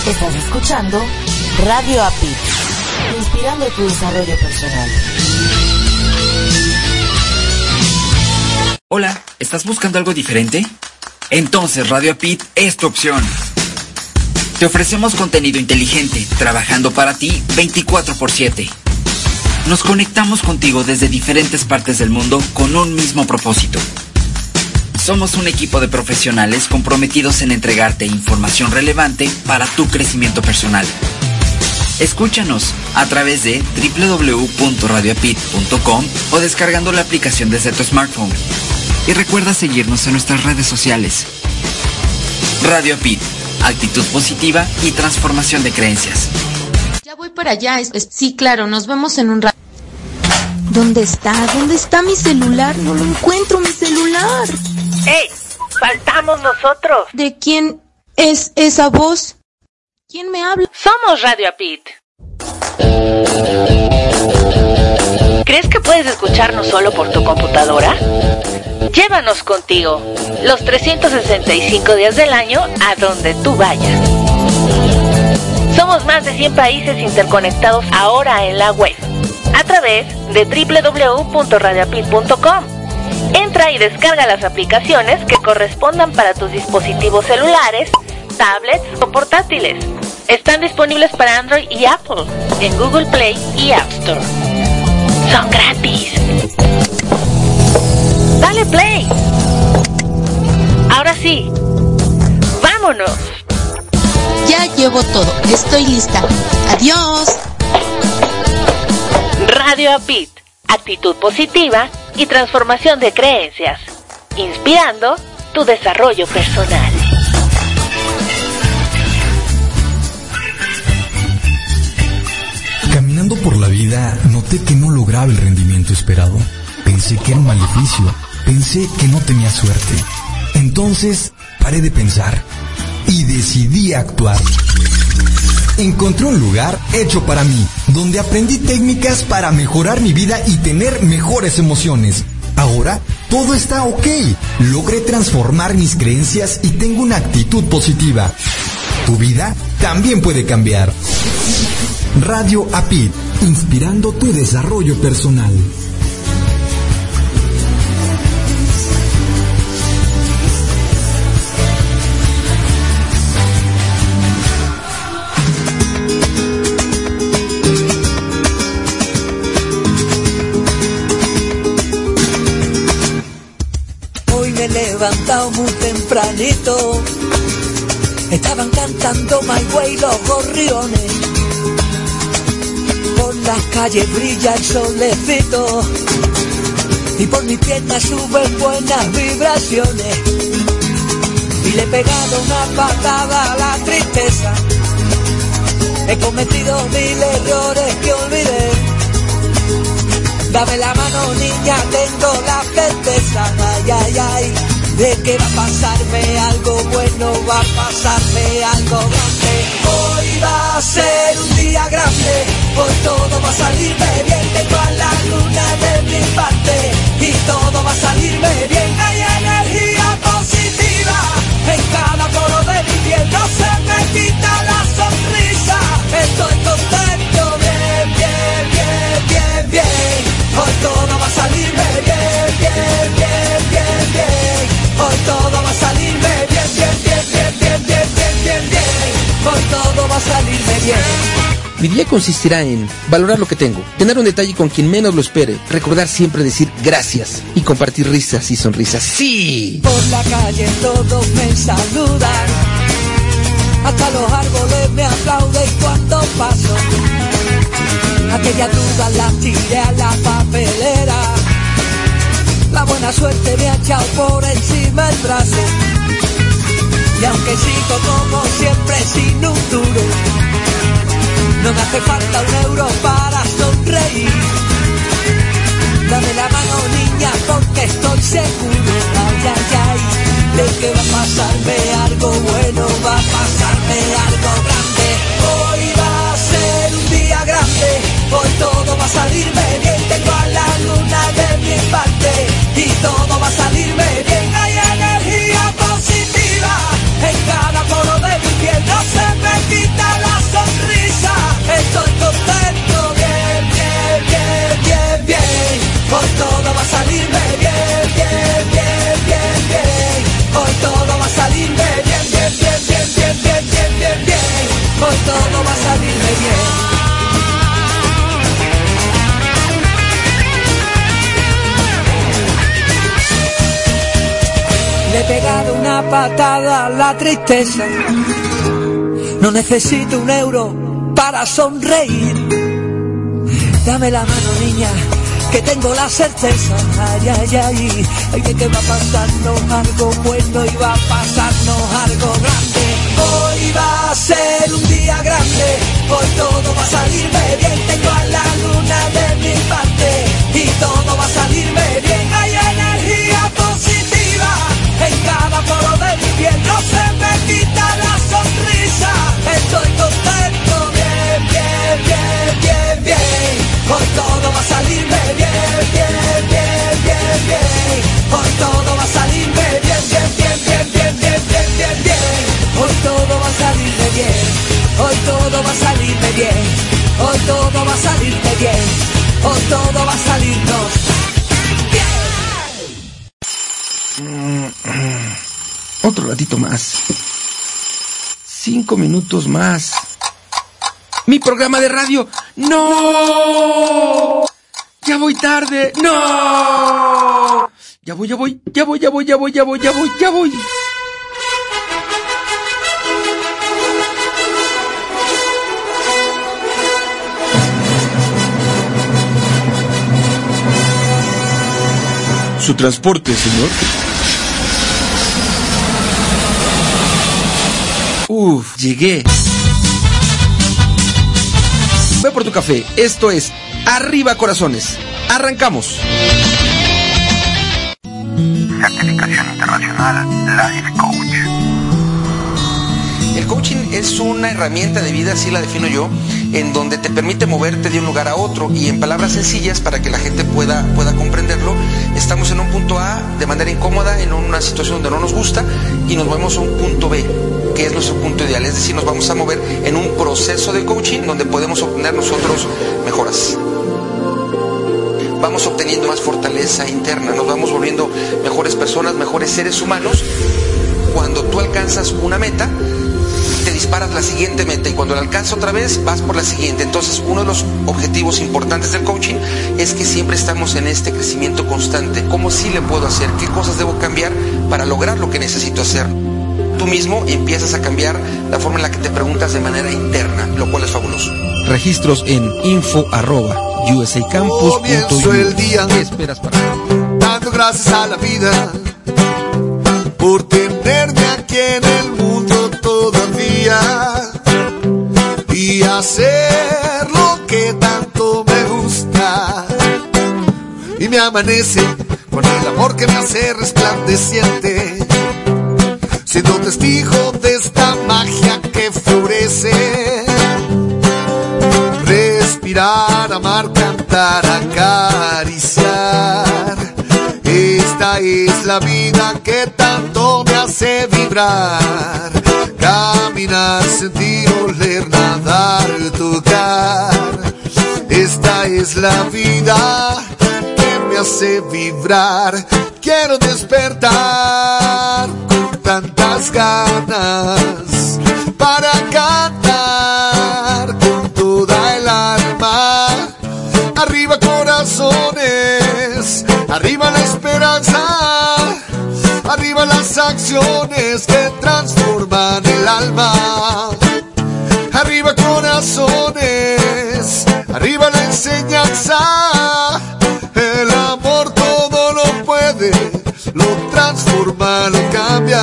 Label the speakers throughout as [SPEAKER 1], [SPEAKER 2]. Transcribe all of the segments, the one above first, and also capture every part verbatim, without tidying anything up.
[SPEAKER 1] Estás escuchando Radio A P I, inspirando tu desarrollo personal.
[SPEAKER 2] Hola, ¿estás buscando algo diferente? Entonces Radio A P I es tu opción. Te ofrecemos contenido inteligente, trabajando para ti veinticuatro por siete. Nos conectamos contigo desde diferentes partes del mundo con un mismo propósito. Somos un equipo de profesionales comprometidos en entregarte información relevante para tu crecimiento personal. Escúchanos a través de doble u doble u doble u punto radio apit punto com o descargando la aplicación desde tu smartphone. Y recuerda seguirnos en nuestras redes sociales. Radio A P I, actitud positiva y transformación de creencias.
[SPEAKER 3] Ya voy para allá. Es, es, sí, claro, nos vemos en un rato. ¿Dónde está? ¿Dónde está mi celular? No lo encuentro, mi celular.
[SPEAKER 4] ¡Ey! ¡Faltamos nosotros!
[SPEAKER 3] ¿De quién es esa voz? ¿Quién me habla?
[SPEAKER 4] Somos Radio A P I. ¿Crees que puedes escucharnos solo por tu computadora? Llévanos contigo los trescientos sesenta y cinco días del año a donde tú vayas. Somos más de cien países interconectados ahora en la web a través de doble u doble u doble u punto radio apit punto com. Entra y descarga las aplicaciones que correspondan para tus dispositivos celulares, tablets o portátiles. Están disponibles para Android y Apple en Google Play y App Store. Son gratis. Dale play. Ahora sí, vámonos.
[SPEAKER 3] Ya llevo todo, estoy lista. Adiós.
[SPEAKER 4] Radio A P I, actitud positiva y transformación de creencias, inspirando tu desarrollo personal.
[SPEAKER 5] Caminando por la vida, noté que no lograba el rendimiento esperado. Pensé que era un maleficio, pensé que no tenía suerte. Entonces, paré de pensar y decidí actuar. Encontré un lugar hecho para mí, donde aprendí técnicas para mejorar mi vida y tener mejores emociones. Ahora, todo está ok. Logré transformar mis creencias y tengo una actitud positiva. Tu vida también puede cambiar. Radio A P I, inspirando tu desarrollo personal.
[SPEAKER 6] Levantado muy tempranito, estaban cantando My Way los gorriones, por las calles brilla el solecito y por mis piernas suben buenas vibraciones, y le he pegado una patada a la tristeza, he cometido mil errores que olvidé. Dame la mano, niña, tengo la certeza, ay, ay, ay, de que va a pasarme algo bueno, va a pasarme algo grande. Hoy va a ser un día grande, hoy todo va a salirme bien, tengo a la luna de mi parte, y todo va a salirme bien. Hay energía positiva en cada poro de mi piel, no se me quita la sonrisa, estoy contento, bien, bien, bien, bien, bien. Hoy todo va a salirme bien, bien, bien, bien, bien. Hoy todo va a salirme bien, bien, bien, bien, bien, bien, bien, bien, bien. Hoy todo va a salirme bien.
[SPEAKER 7] Mi día consistirá en valorar lo que tengo, tener un detalle con quien menos lo espere, recordar siempre decir gracias y compartir risas y sonrisas. ¡Sí!
[SPEAKER 6] Por la calle todos me saludan, hasta los árboles me aplauden cuando paso. Aquella duda la tiré a la papelera, la buena suerte me ha echado por encima el brazo, y aunque sigo como siempre sin un duro, no me hace falta un euro para sonreír. Dame la mano, niña, porque estoy seguro, ay, ay, ay, de que va a pasarme algo bueno, va a pasarme algo grande. Hoy va a ser un día grande, hoy todo va a salirme bien, tengo a la luna de mi parte, y todo va a salirme bien. Hay energía positiva en cada poro de mi piel, no se me quita patada la tristeza. No necesito un euro para sonreír. Dame la mano, niña, que tengo la certeza. Ay, ay, ay, ay, de que va a pasarnos algo bueno y va a pasarnos algo grande. Hoy va a ser un día grande, hoy todo va a salirme bien. Tengo a la luna de mi parte y todo va a salirme bien. Hay energía positiva en cada poro de mi piel. No se me quita la sonrisa, estoy contento, bien, bien, bien, bien, bien. Hoy todo va a salirme bien, bien, bien, bien, bien. Hoy todo va a salirme bien, bien, bien, bien, bien, bien, bien, bien, bien. Hoy todo va a salirme bien, hoy todo va a salirme bien, hoy todo va a salirme bien, hoy todo va a salirnos
[SPEAKER 7] bien. Otro ratito más. Cinco minutos más. Mi programa de radio. ¡No! Ya voy tarde. ¡No! Ya voy, ya voy, ya voy, ya voy, ya voy, ya voy, ya voy, ya voy. Su transporte, señor. Uf, llegué. Ve por tu café. Esto es Arriba Corazones. Arrancamos.
[SPEAKER 8] Certificación internacional Life Coach.
[SPEAKER 7] El coaching es una herramienta de vida, así la defino yo, en donde te permite moverte de un lugar a otro y en palabras sencillas para que la gente pueda, pueda comprenderlo. Estamos en un punto A de manera incómoda, en una situación donde no nos gusta y nos movemos a un punto B, que es nuestro punto ideal. Es decir, nos vamos a mover en un proceso de coaching donde podemos obtener nosotros mejoras. Vamos obteniendo más fortaleza interna, nos vamos volviendo mejores personas, mejores seres humanos. Cuando tú alcanzas una meta, te disparas la siguiente meta y cuando la alcanzas otra vez vas por la siguiente. Entonces, uno de los objetivos importantes del coaching es que siempre estamos en este crecimiento constante. ¿Cómo sí le puedo hacer? ¿Qué cosas debo cambiar para lograr lo que necesito hacer? Tú mismo empiezas a cambiar la forma en la que te preguntas de manera interna, lo cual es fabuloso. Registros en info arroba usacampus punto u.
[SPEAKER 9] Comienzo el día.
[SPEAKER 7] ¿Qué esperas para
[SPEAKER 9] dando gracias a la vida por tenerme aquí en el mundo todavía y hacer lo que tanto me gusta? Y me amanece con el amor que me hace resplandeciente, siendo testigo de esta magia que florece. Respirar, amar, cantar, acariciar. Esta es la vida que tanto me hace vibrar. Caminar, sentir, oler, nadar, tocar. Esta es la vida que me hace vibrar. Quiero despertar con tantas ganas para cantar con toda el alma. Arriba corazones, arriba la esperanza, arriba las acciones que transforman el alma. Arriba corazones, arriba la enseñanza. El amor todo lo puede, lo transforma, lo cambia.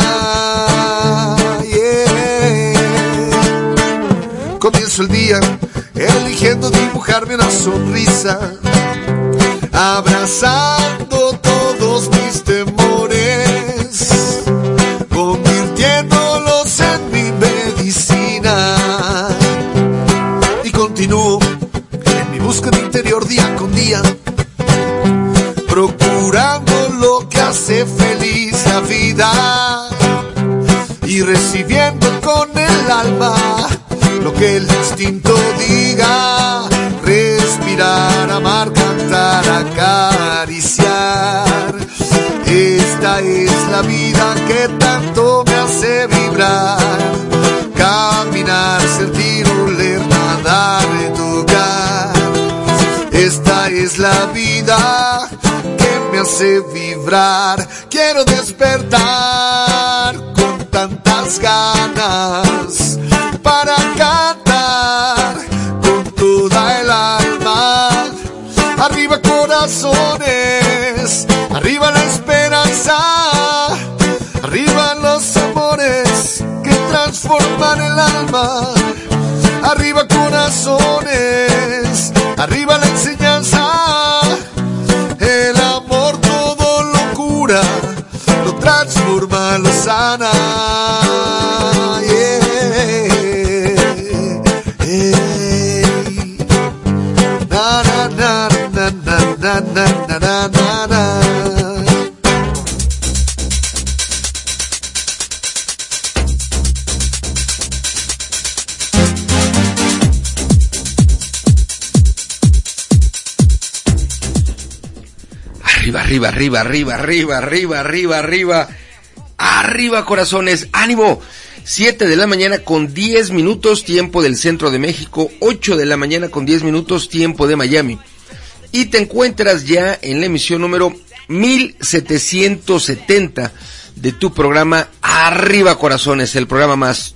[SPEAKER 9] Yeah. Comienzo el día eligiendo dibujarme una sonrisa, abrazando todos mis temores, convirtiéndolos en mi medicina. Y continúo en mi búsqueda interior día con día, procurando lo que hace feliz la vida y recibiendo con el alma lo que el instinto diga. Respirar, amar, cantar, acariciar. Esta es la vida que tanto me hace vibrar. Caminar, sentir, oler, nadar, tocar. Esta es la vida que me hace vibrar. Quiero despertar con las ganas para cantar con toda el alma. Arriba corazones, arriba la esperanza, arriba los amores que transforman el alma. Arriba corazones, arriba la enseñanza. El amor todo lo cura, lo transforma, lo sana. Yeah, yeah. Na na na na na na na na na na.
[SPEAKER 10] Arriba, arriba, arriba, arriba, arriba, arriba, arriba, arriba, arriba, corazones, ánimo. siete de la mañana con diez minutos, tiempo del centro de México, ocho de la mañana con diez minutos, tiempo de Miami. Y te encuentras ya en la emisión número mil setecientos setenta de tu programa Arriba Corazones, el programa más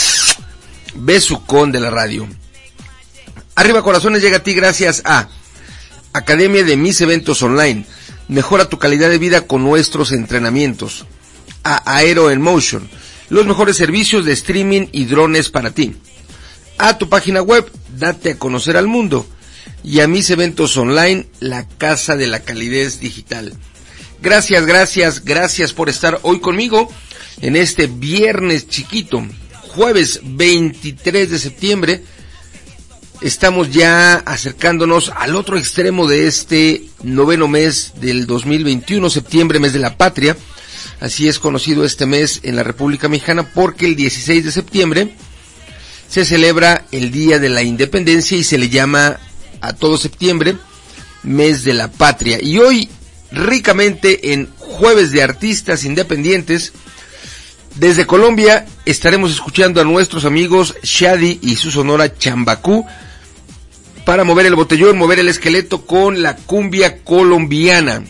[SPEAKER 10] besucón de la radio. Arriba Corazones llega a ti gracias a Academia de Mis Eventos Online. Mejora tu calidad de vida con nuestros entrenamientos. A Aero en Motion, los mejores servicios de streaming y drones para ti. A tu página web, date a conocer al mundo. Y a Mis Eventos Online, la casa de la calidez digital. Gracias, gracias, gracias por estar hoy conmigo en este viernes chiquito, jueves veintitrés de septiembre. Estamos ya acercándonos al otro extremo de este noveno mes del dos mil veintiuno, septiembre, mes de la patria. Así es conocido este mes en la República Mexicana porque el dieciséis de septiembre se celebra el Día de la Independencia y se le llama a todo septiembre mes de la patria. Y hoy, ricamente en Jueves de Artistas Independientes, desde Colombia estaremos escuchando a nuestros amigos Shadi y su sonora Chambacú, para mover el botellón, mover el esqueleto con la cumbia colombiana.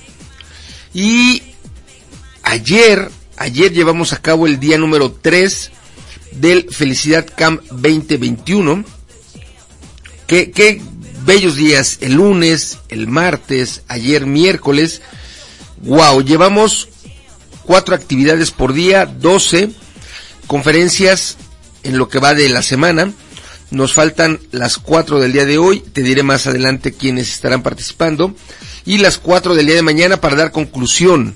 [SPEAKER 10] Y ayer, ayer llevamos a cabo el día número tres del Felicidad Camp veinte veintiuno. Qué, qué bellos días, el lunes, el martes, ayer miércoles. Wow, llevamos cuatro actividades por día, doce conferencias en lo que va de la semana. Nos faltan las cuatro del día de hoy, te diré más adelante quiénes estarán participando, y las cuatro del día de mañana para dar conclusión.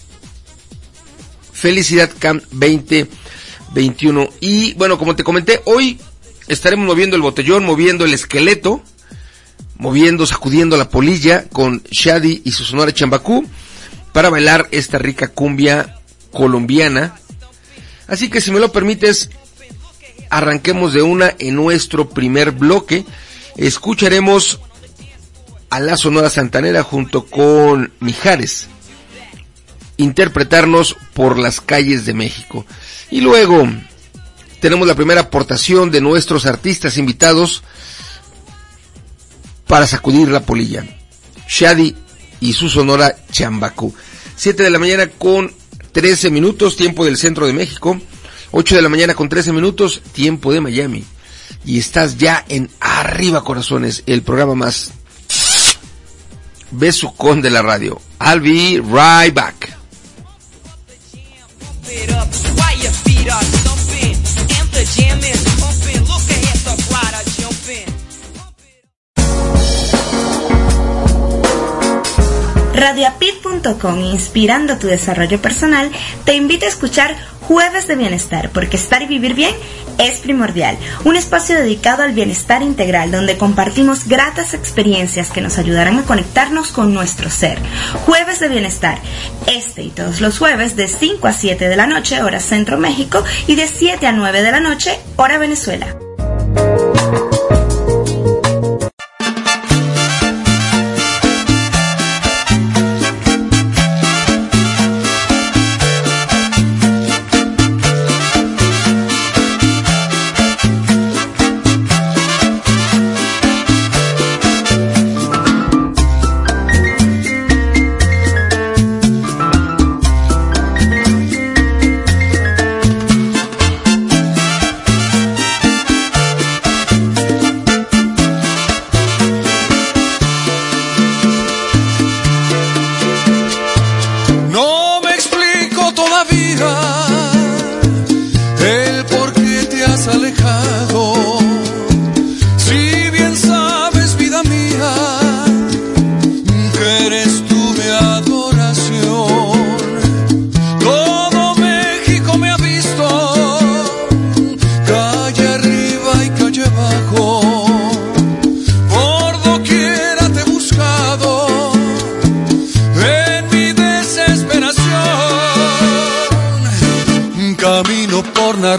[SPEAKER 10] Felicidad Camp veinte veintiuno. Y bueno, como te comenté, hoy estaremos moviendo el botellón, moviendo el esqueleto, moviendo, sacudiendo la polilla con Shadi y su sonora Chambacú para bailar esta rica cumbia colombiana. Así que si me lo permites, arranquemos de una en nuestro primer bloque. Escucharemos a la Sonora Santanera junto con Mijares interpretarnos Por las calles de México. Y luego tenemos la primera aportación de nuestros artistas invitados para sacudir la polilla, Shadi y su sonora Chambacú. siete de la mañana con trece minutos, tiempo del centro de México. ocho de la mañana con trece minutos, tiempo de Miami. Y estás ya en Arriba Corazones, el programa más besucón de la radio. I'll be right back.
[SPEAKER 11] Radioapit punto com, inspirando tu desarrollo personal, te invita a escuchar Jueves de Bienestar, porque estar y vivir bien es primordial. Un espacio dedicado al bienestar integral, donde compartimos gratas experiencias que nos ayudarán a conectarnos con nuestro ser. Jueves de Bienestar, este y todos los jueves de cinco a siete de la noche, hora Centro México, y de siete a nueve de la noche, hora Venezuela.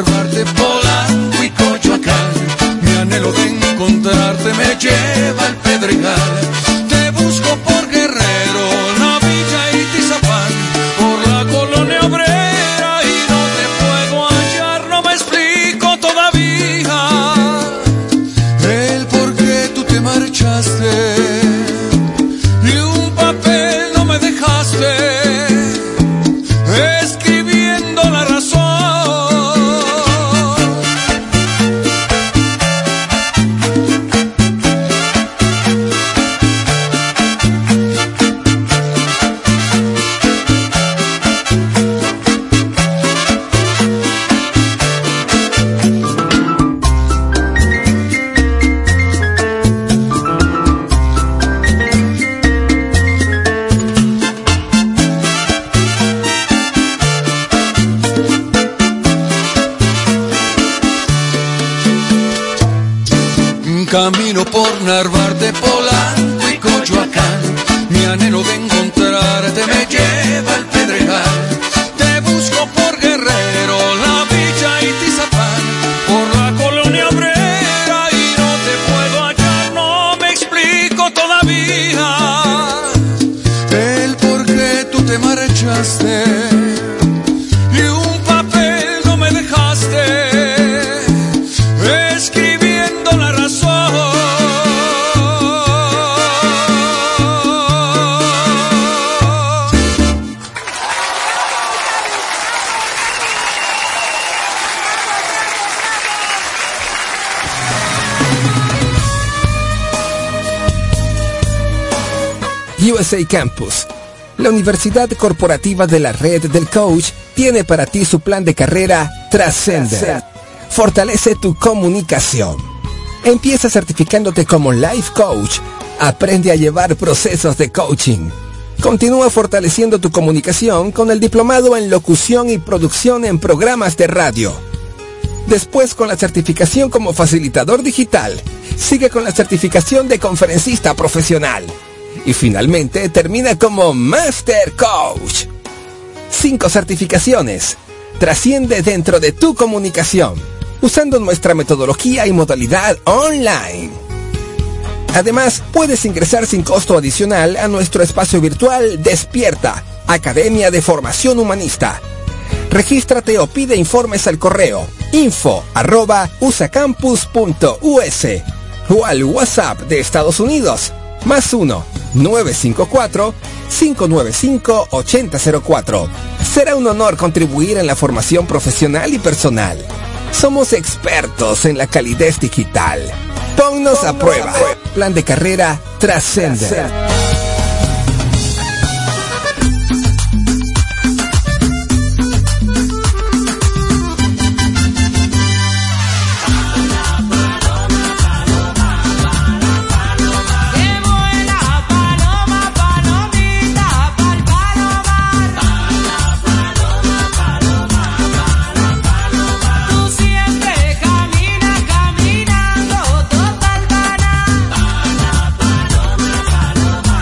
[SPEAKER 12] Narvarte, Polanco y Coyoacán. Mi anhelo de encontrarte me lleva al Pedregal. Te busco por Guerrero, la Villa y Tizapán, por la Colonia Obrera y no te puedo hallar, no me explico todavía el por qué tú te marchaste y un papel no me dejaste escribiendo la razón. Camino por Narvarte, Polanco y Coyoacán. Mi anhelo de encontrarte me lleva al Pedregal. Te busco por Guerrero, la Villa y Tizapán, por la Colonia Obrera y no te puedo hallar, no me explico todavía el por qué tú te marchaste y un papel no me dejaste escribiendo la razón.
[SPEAKER 13] U S A Campus, la Universidad Corporativa de la Red del Coach, tiene para ti su plan de carrera Trascender. Fortalece tu comunicación. Empieza certificándote como Life Coach. Aprende a llevar procesos de coaching. Continúa fortaleciendo tu comunicación con el diplomado en locución y producción en programas de radio. Después, con la certificación como facilitador digital, sigue con la certificación de conferencista profesional. Y finalmente termina como Master Coach. Cinco certificaciones. Trasciende dentro de tu comunicación, usando nuestra metodología y modalidad online. Además, puedes ingresar sin costo adicional a nuestro espacio virtual Despierta, Academia de Formación Humanista. Regístrate o pide informes al correo info arroba usacampus punto us o al WhatsApp de Estados Unidos más uno nueve cinco cuatro cinco nueve cinco ocho cero cero cuatro. Será un honor contribuir en la formación profesional y personal. Somos expertos en la calidez digital. Ponnos a prueba. Plan de carrera Trascender.
[SPEAKER 14] Caminando total gana.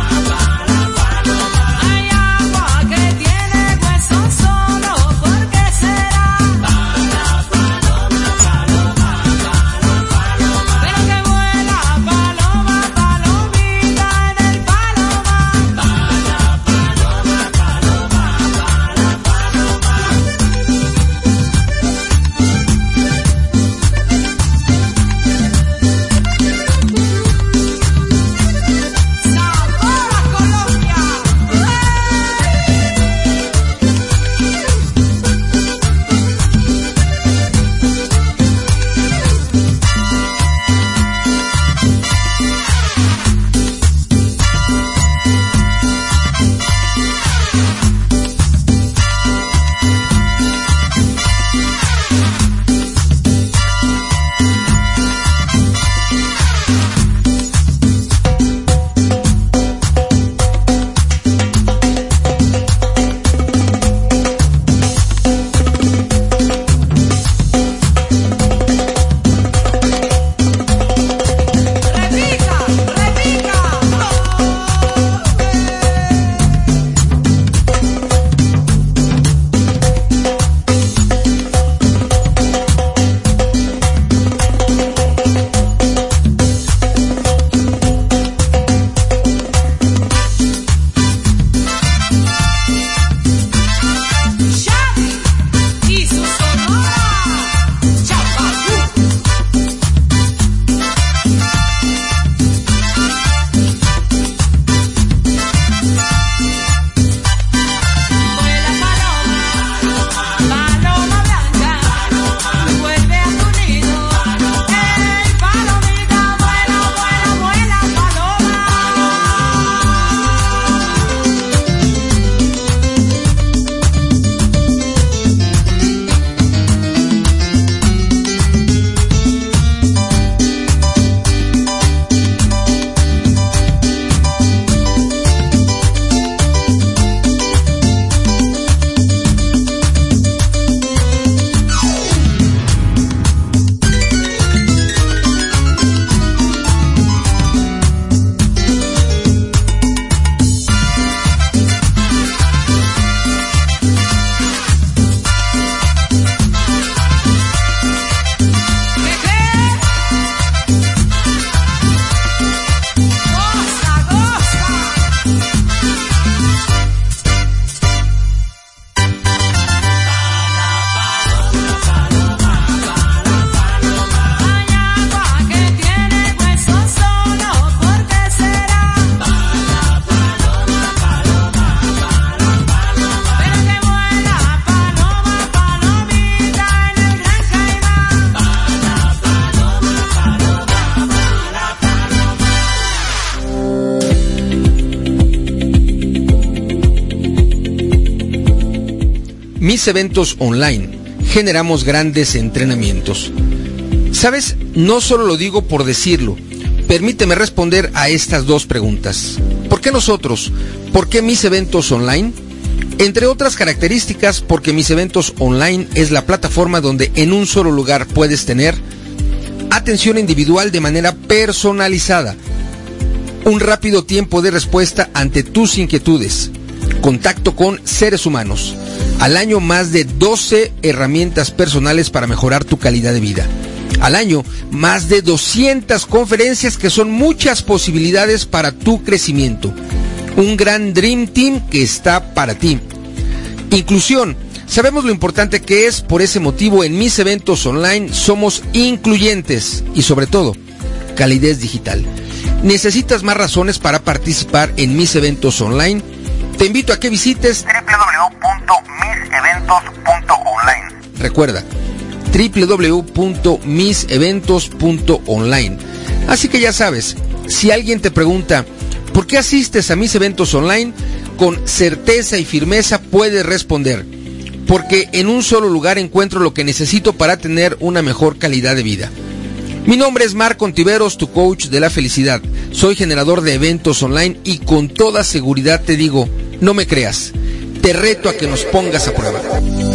[SPEAKER 10] Mis Eventos Online. Generamos grandes entrenamientos. ¿Sabes? No solo lo digo por decirlo. Permíteme responder a estas dos preguntas. ¿Por qué nosotros? ¿Por qué Mis Eventos Online? Entre otras características, porque Mis Eventos Online es la plataforma donde en un solo lugar puedes tener atención individual de manera personalizada, un rápido tiempo de respuesta ante tus inquietudes, contacto con seres humanos, al año más de doce herramientas personales para mejorar tu calidad de vida, al año más de doscientas conferencias que son muchas posibilidades para tu crecimiento, un gran Dream Team que está para ti, inclusión. Sabemos lo importante que es, por ese motivo en Mis Eventos Online somos incluyentes y sobre todo, calidez digital. ¿Necesitas más razones para participar en Mis Eventos Online? Te invito a que visites
[SPEAKER 8] doble u doble u doble u punto mis eventos punto online.
[SPEAKER 10] Recuerda, doble u doble u doble u punto mis eventos punto online. Así que ya sabes, si alguien te pregunta, ¿por qué asistes a Mis Eventos Online? Con certeza y firmeza puedes responder, porque en un solo lugar encuentro lo que necesito para tener una mejor calidad de vida. Mi nombre es Marco Ontiveros, tu coach de la felicidad. Soy generador de eventos online y con toda seguridad te digo, no me creas, te reto a que nos pongas a prueba.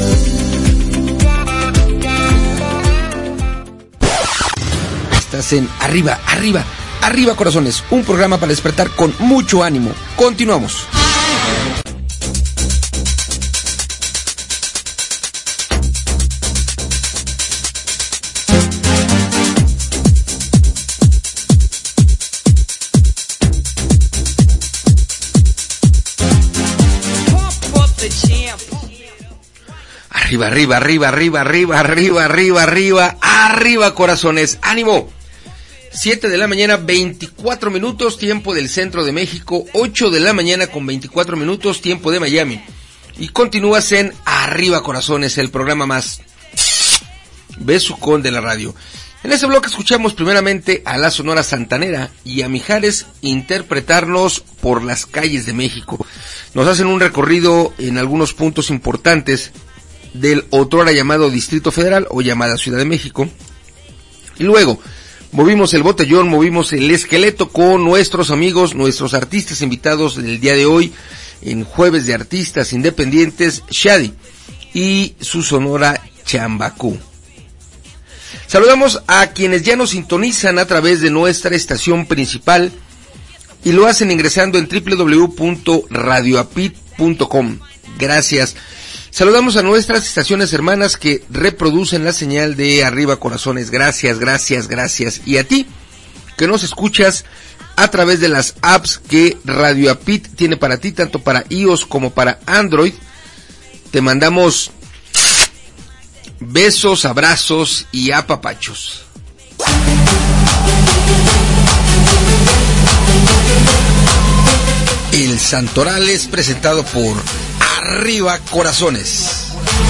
[SPEAKER 10] Estás en Arriba, Arriba, Arriba Corazones, un programa para despertar con mucho ánimo. Continuamos. Arriba, arriba, arriba, arriba, arriba, arriba, arriba, arriba, arriba, corazones. ¡Ánimo! siete de la mañana, veinticuatro minutos, tiempo del centro de México. ocho de la mañana con veinticuatro minutos, tiempo de Miami. Y continúas en Arriba, corazones, el programa más besucón de la radio. En este bloque escuchamos primeramente a la Sonora Santanera y a Mijares interpretarnos por las calles de México. Nos hacen un recorrido en algunos puntos importantes del otrora llamado Distrito Federal o llamada Ciudad de México. Y luego movimos el botellón, movimos el esqueleto con nuestros amigos, nuestros artistas invitados del día de hoy en Jueves de Artistas Independientes, Shadi y su Sonora Chambacú. Saludamos a quienes ya nos sintonizan a través de nuestra estación principal y lo hacen ingresando en doble u doble u doble u punto radio apit punto com. Gracias. Saludamos a nuestras estaciones hermanas que reproducen la señal de Arriba Corazones. Gracias, gracias, gracias. Y a ti, que nos escuchas a través de las apps que Radio Apit tiene para ti, tanto para iOS como para Android. Te mandamos besos, abrazos y apapachos. El Santoral es presentado por Arriba Corazones.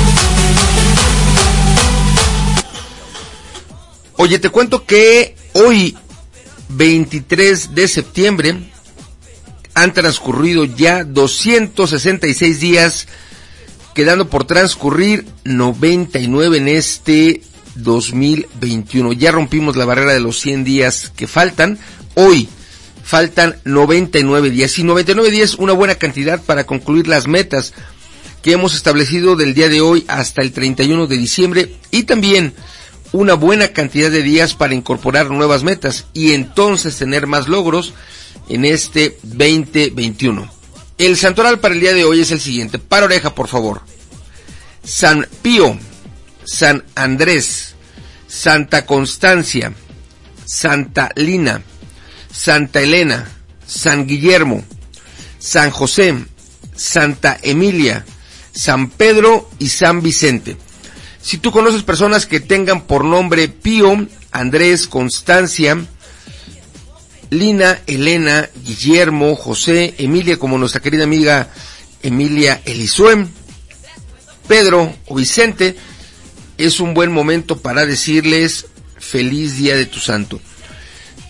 [SPEAKER 10] Oye, te cuento que hoy, veintitrés de septiembre, han transcurrido ya doscientos sesenta y seis días, quedando por transcurrir noventa y nueve en este dos mil veintiuno. Ya rompimos la barrera de los cien días que faltan. Hoy faltan noventa y nueve días, y noventa y nueve días una buena cantidad para concluir las metas que hemos establecido del día de hoy hasta el treinta y uno de diciembre, y también una buena cantidad de días para incorporar nuevas metas y entonces tener más logros en este veinte veintiuno. El santoral para el día de hoy es el siguiente. Para oreja, por favor. San Pío, San Andrés, Santa Constancia, Santa Lina, Santa Elena, San Guillermo, San José, Santa Emilia, San Pedro y San Vicente. Si tú conoces personas que tengan por nombre Pío, Andrés, Constancia, Lina, Elena, Guillermo, José, Emilia, como nuestra querida amiga Emilia Elisue, Pedro o Vicente, es un buen momento para decirles feliz día de tu santo.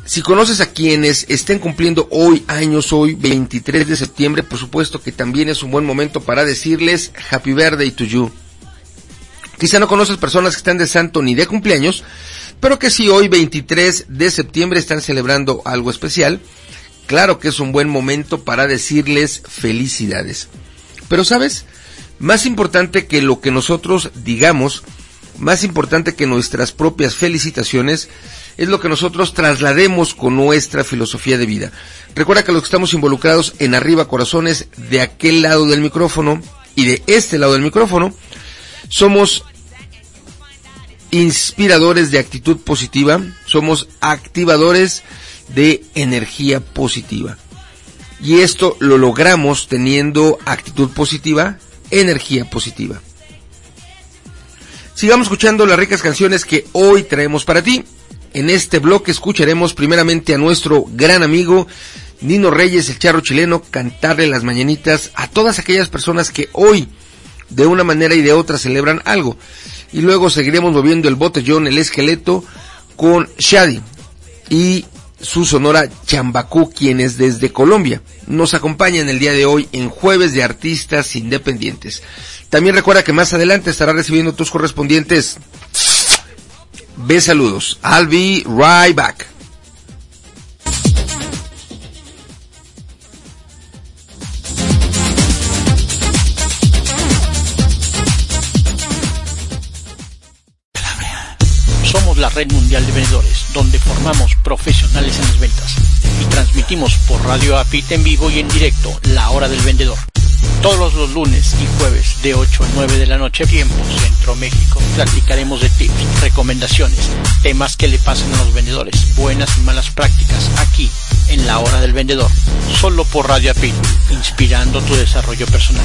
[SPEAKER 10] Si conoces a quienes estén cumpliendo hoy años, hoy veintitrés de septiembre, por supuesto que también es un buen momento para decirles Happy Birthday to you. Quizá no conoces personas que están de santo ni de cumpleaños, pero que si hoy veintitrés de septiembre están celebrando algo especial, claro que es un buen momento para decirles felicidades. Pero ¿sabes? Más importante que lo que nosotros digamos, más importante que nuestras propias felicitaciones, es lo que nosotros traslademos con nuestra filosofía de vida. Recuerda que los que estamos involucrados en Arriba Corazones, de aquel lado del micrófono y de este lado del micrófono, somos inspiradores de actitud positiva, somos activadores de energía positiva. Y esto lo logramos teniendo actitud positiva, energía positiva. Sigamos escuchando las ricas canciones que hoy traemos para ti. En este bloque escucharemos primeramente a nuestro gran amigo Nino Reyes, el charro chileno, cantarle las mañanitas a todas aquellas personas que hoy, de una manera y de otra, celebran algo. Y luego seguiremos moviendo el botellón, el esqueleto, con Shadi y su sonora Chambacú, quienes desde Colombia nos acompañan el día de hoy en Jueves de Artistas Independientes. También recuerda que más adelante estará recibiendo tus correspondientes Ve saludos. I'll be right back.
[SPEAKER 14] Somos la red mundial de vendedores, donde formamos profesionales en las ventas y transmitimos por Radio Apit en vivo y en directo La Hora del Vendedor. Todos los lunes y jueves de ocho a nueve de la noche, tiempo Centro México. Platicaremos de tips, recomendaciones, temas que le pasan a los vendedores, buenas y malas prácticas, aquí en La Hora del Vendedor, solo por Radio Apit, inspirando tu desarrollo personal.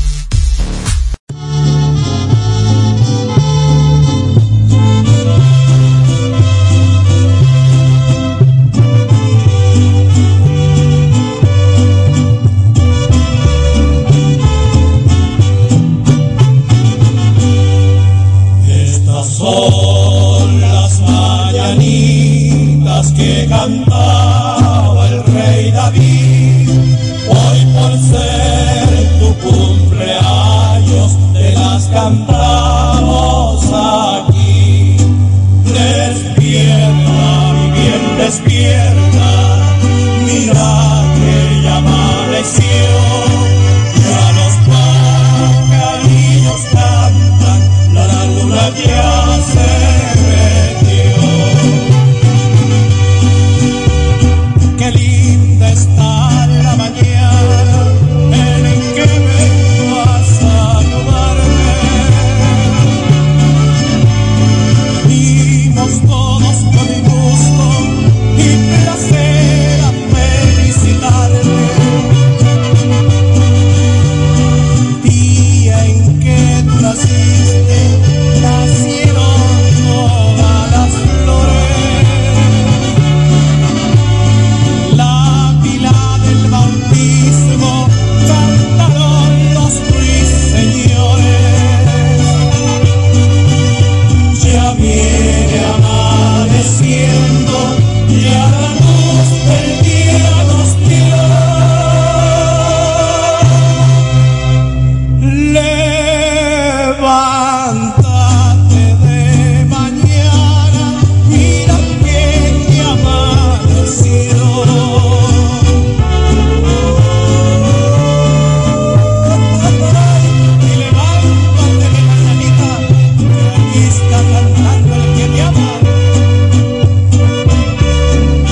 [SPEAKER 15] Son las mañanitas que cantaba el rey David. Hoy por ser tu cumpleaños te las cantamos aquí. Despierta, mi bien, despierta. Mira que ya amaneció. Ya los pajarillos cantan, la luna ya se metió. Qué linda está la mañana en que vengo a saludarme. Venimos todos con gusto y placer a felicitarte. Día en que tú naciste, nacieron todas las flores. La pila del bautismo cantaron los ruiseñores. Ya viene amaneciendo, ya la luz del día nos dio. Levántate de mañana, mira bien que amaneció. Y levántate de mañanita, que aquí está cantando el que te ama.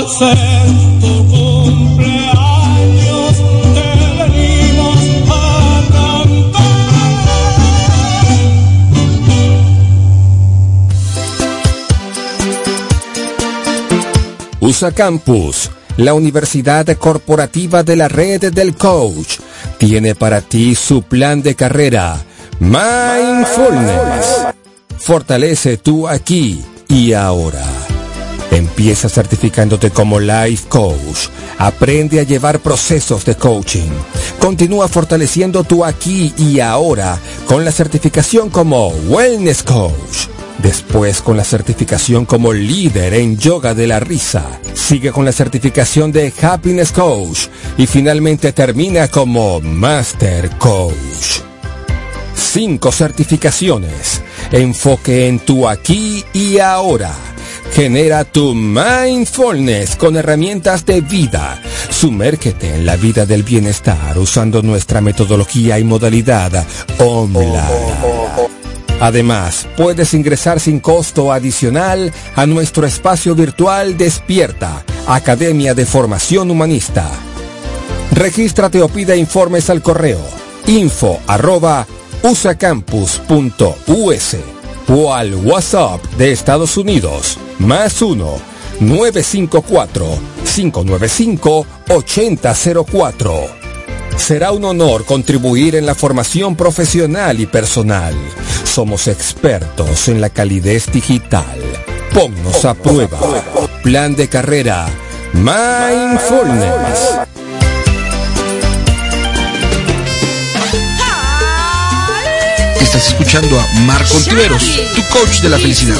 [SPEAKER 15] ser tu cumpleaños te venimos a
[SPEAKER 13] cantar. U S A Campus, la universidad corporativa de la red del coach, tiene para ti su plan de carrera Mindfulness. Fortalece tu aquí y ahora. Empieza certificándote como Life Coach. Aprende a llevar procesos de coaching. Continúa fortaleciendo tu aquí y ahora con la certificación como Wellness Coach. Después con la certificación como líder en yoga de la risa. Sigue con la certificación de Happiness Coach. Y finalmente termina como Master Coach. Cinco certificaciones. Enfoque en tu aquí y ahora. Genera tu mindfulness con herramientas de vida. Sumérgete en la vida del bienestar usando nuestra metodología y modalidad online. Además, puedes ingresar sin costo adicional a nuestro espacio virtual Despierta, Academia de Formación Humanista. Regístrate o pide informes al correo info arroba usacampus punto u s o al WhatsApp de Estados Unidos más uno nueve cinco cuatro cinco nueve cinco ocho cero cero cuatro. Será un honor contribuir en la formación profesional y personal. Somos expertos en la calidez digital. Ponnos a prueba. Plan de carrera Mindfulness.
[SPEAKER 10] Estás escuchando a Marco Ontiveros, tu coach de la felicidad.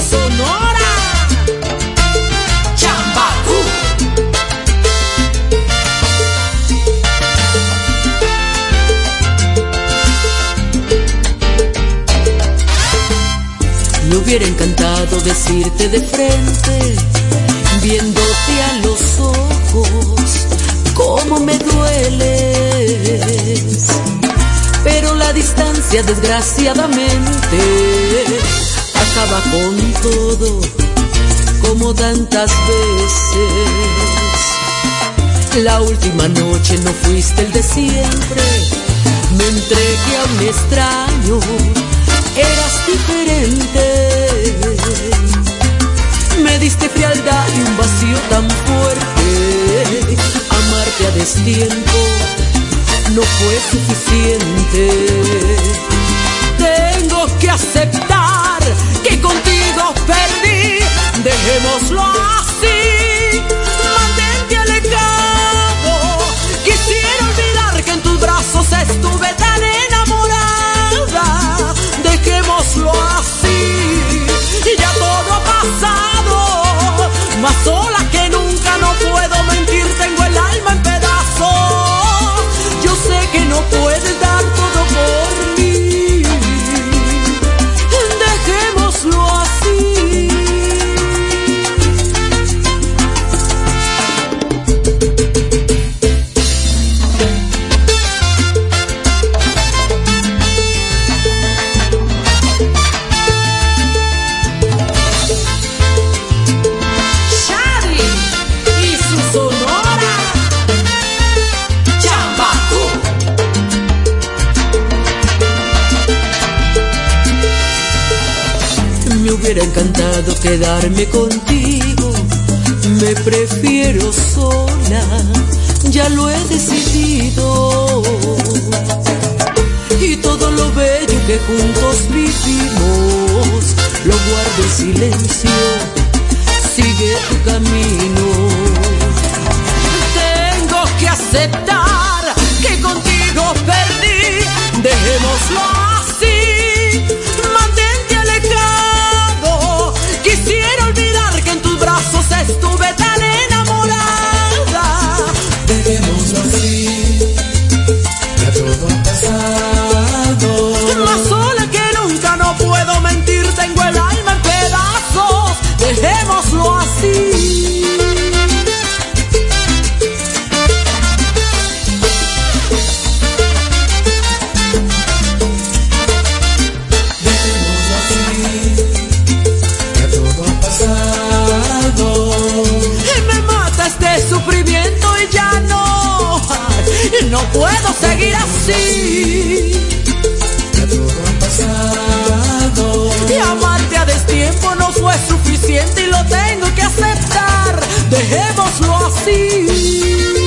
[SPEAKER 16] Me hubiera encantado decirte de frente, viéndote a los ojos, cómo me dueles. Pero la distancia, desgraciadamente, acaba con todo, como tantas veces. La última noche no fuiste el de siempre, me entregué a un extraño, eras diferente. Me diste frialdad y un vacío tan fuerte, amarte a destiempo no fue suficiente. Tengo que aceptar que contigo perdí. Dejémoslo así, mantente alejado. Quisiera olvidar que en tus brazos estuve tan enamorada. Dejémoslo así, ya todo ha pasado. Más sola que nunca, no puedo mentir, tengo el alma en pedazos. Yo sé que no puedes dar todo por mí. Dejémoslo así. Shari y su sonora Chambacú. Me hubiera encantado quedarme contigo, me prefiero sola, ya lo he decidido. Y todo lo bello que juntos vivimos, lo guardo en silencio, sigue tu camino. Tengo que aceptar que contigo perdí, dejémoslo así, mantente alejado. Quisiera olvidar que en tus brazos estuve tan enamorada. Dejémoslo así, ya todo ha pasado. Más sola que nunca, no puedo mentir, tengo el alma en pedazos. Dejémoslo así. así. Ya todo ha pasado. Y amarte a destiempo no fue suficiente y lo tengo que aceptar. Dejémoslo así.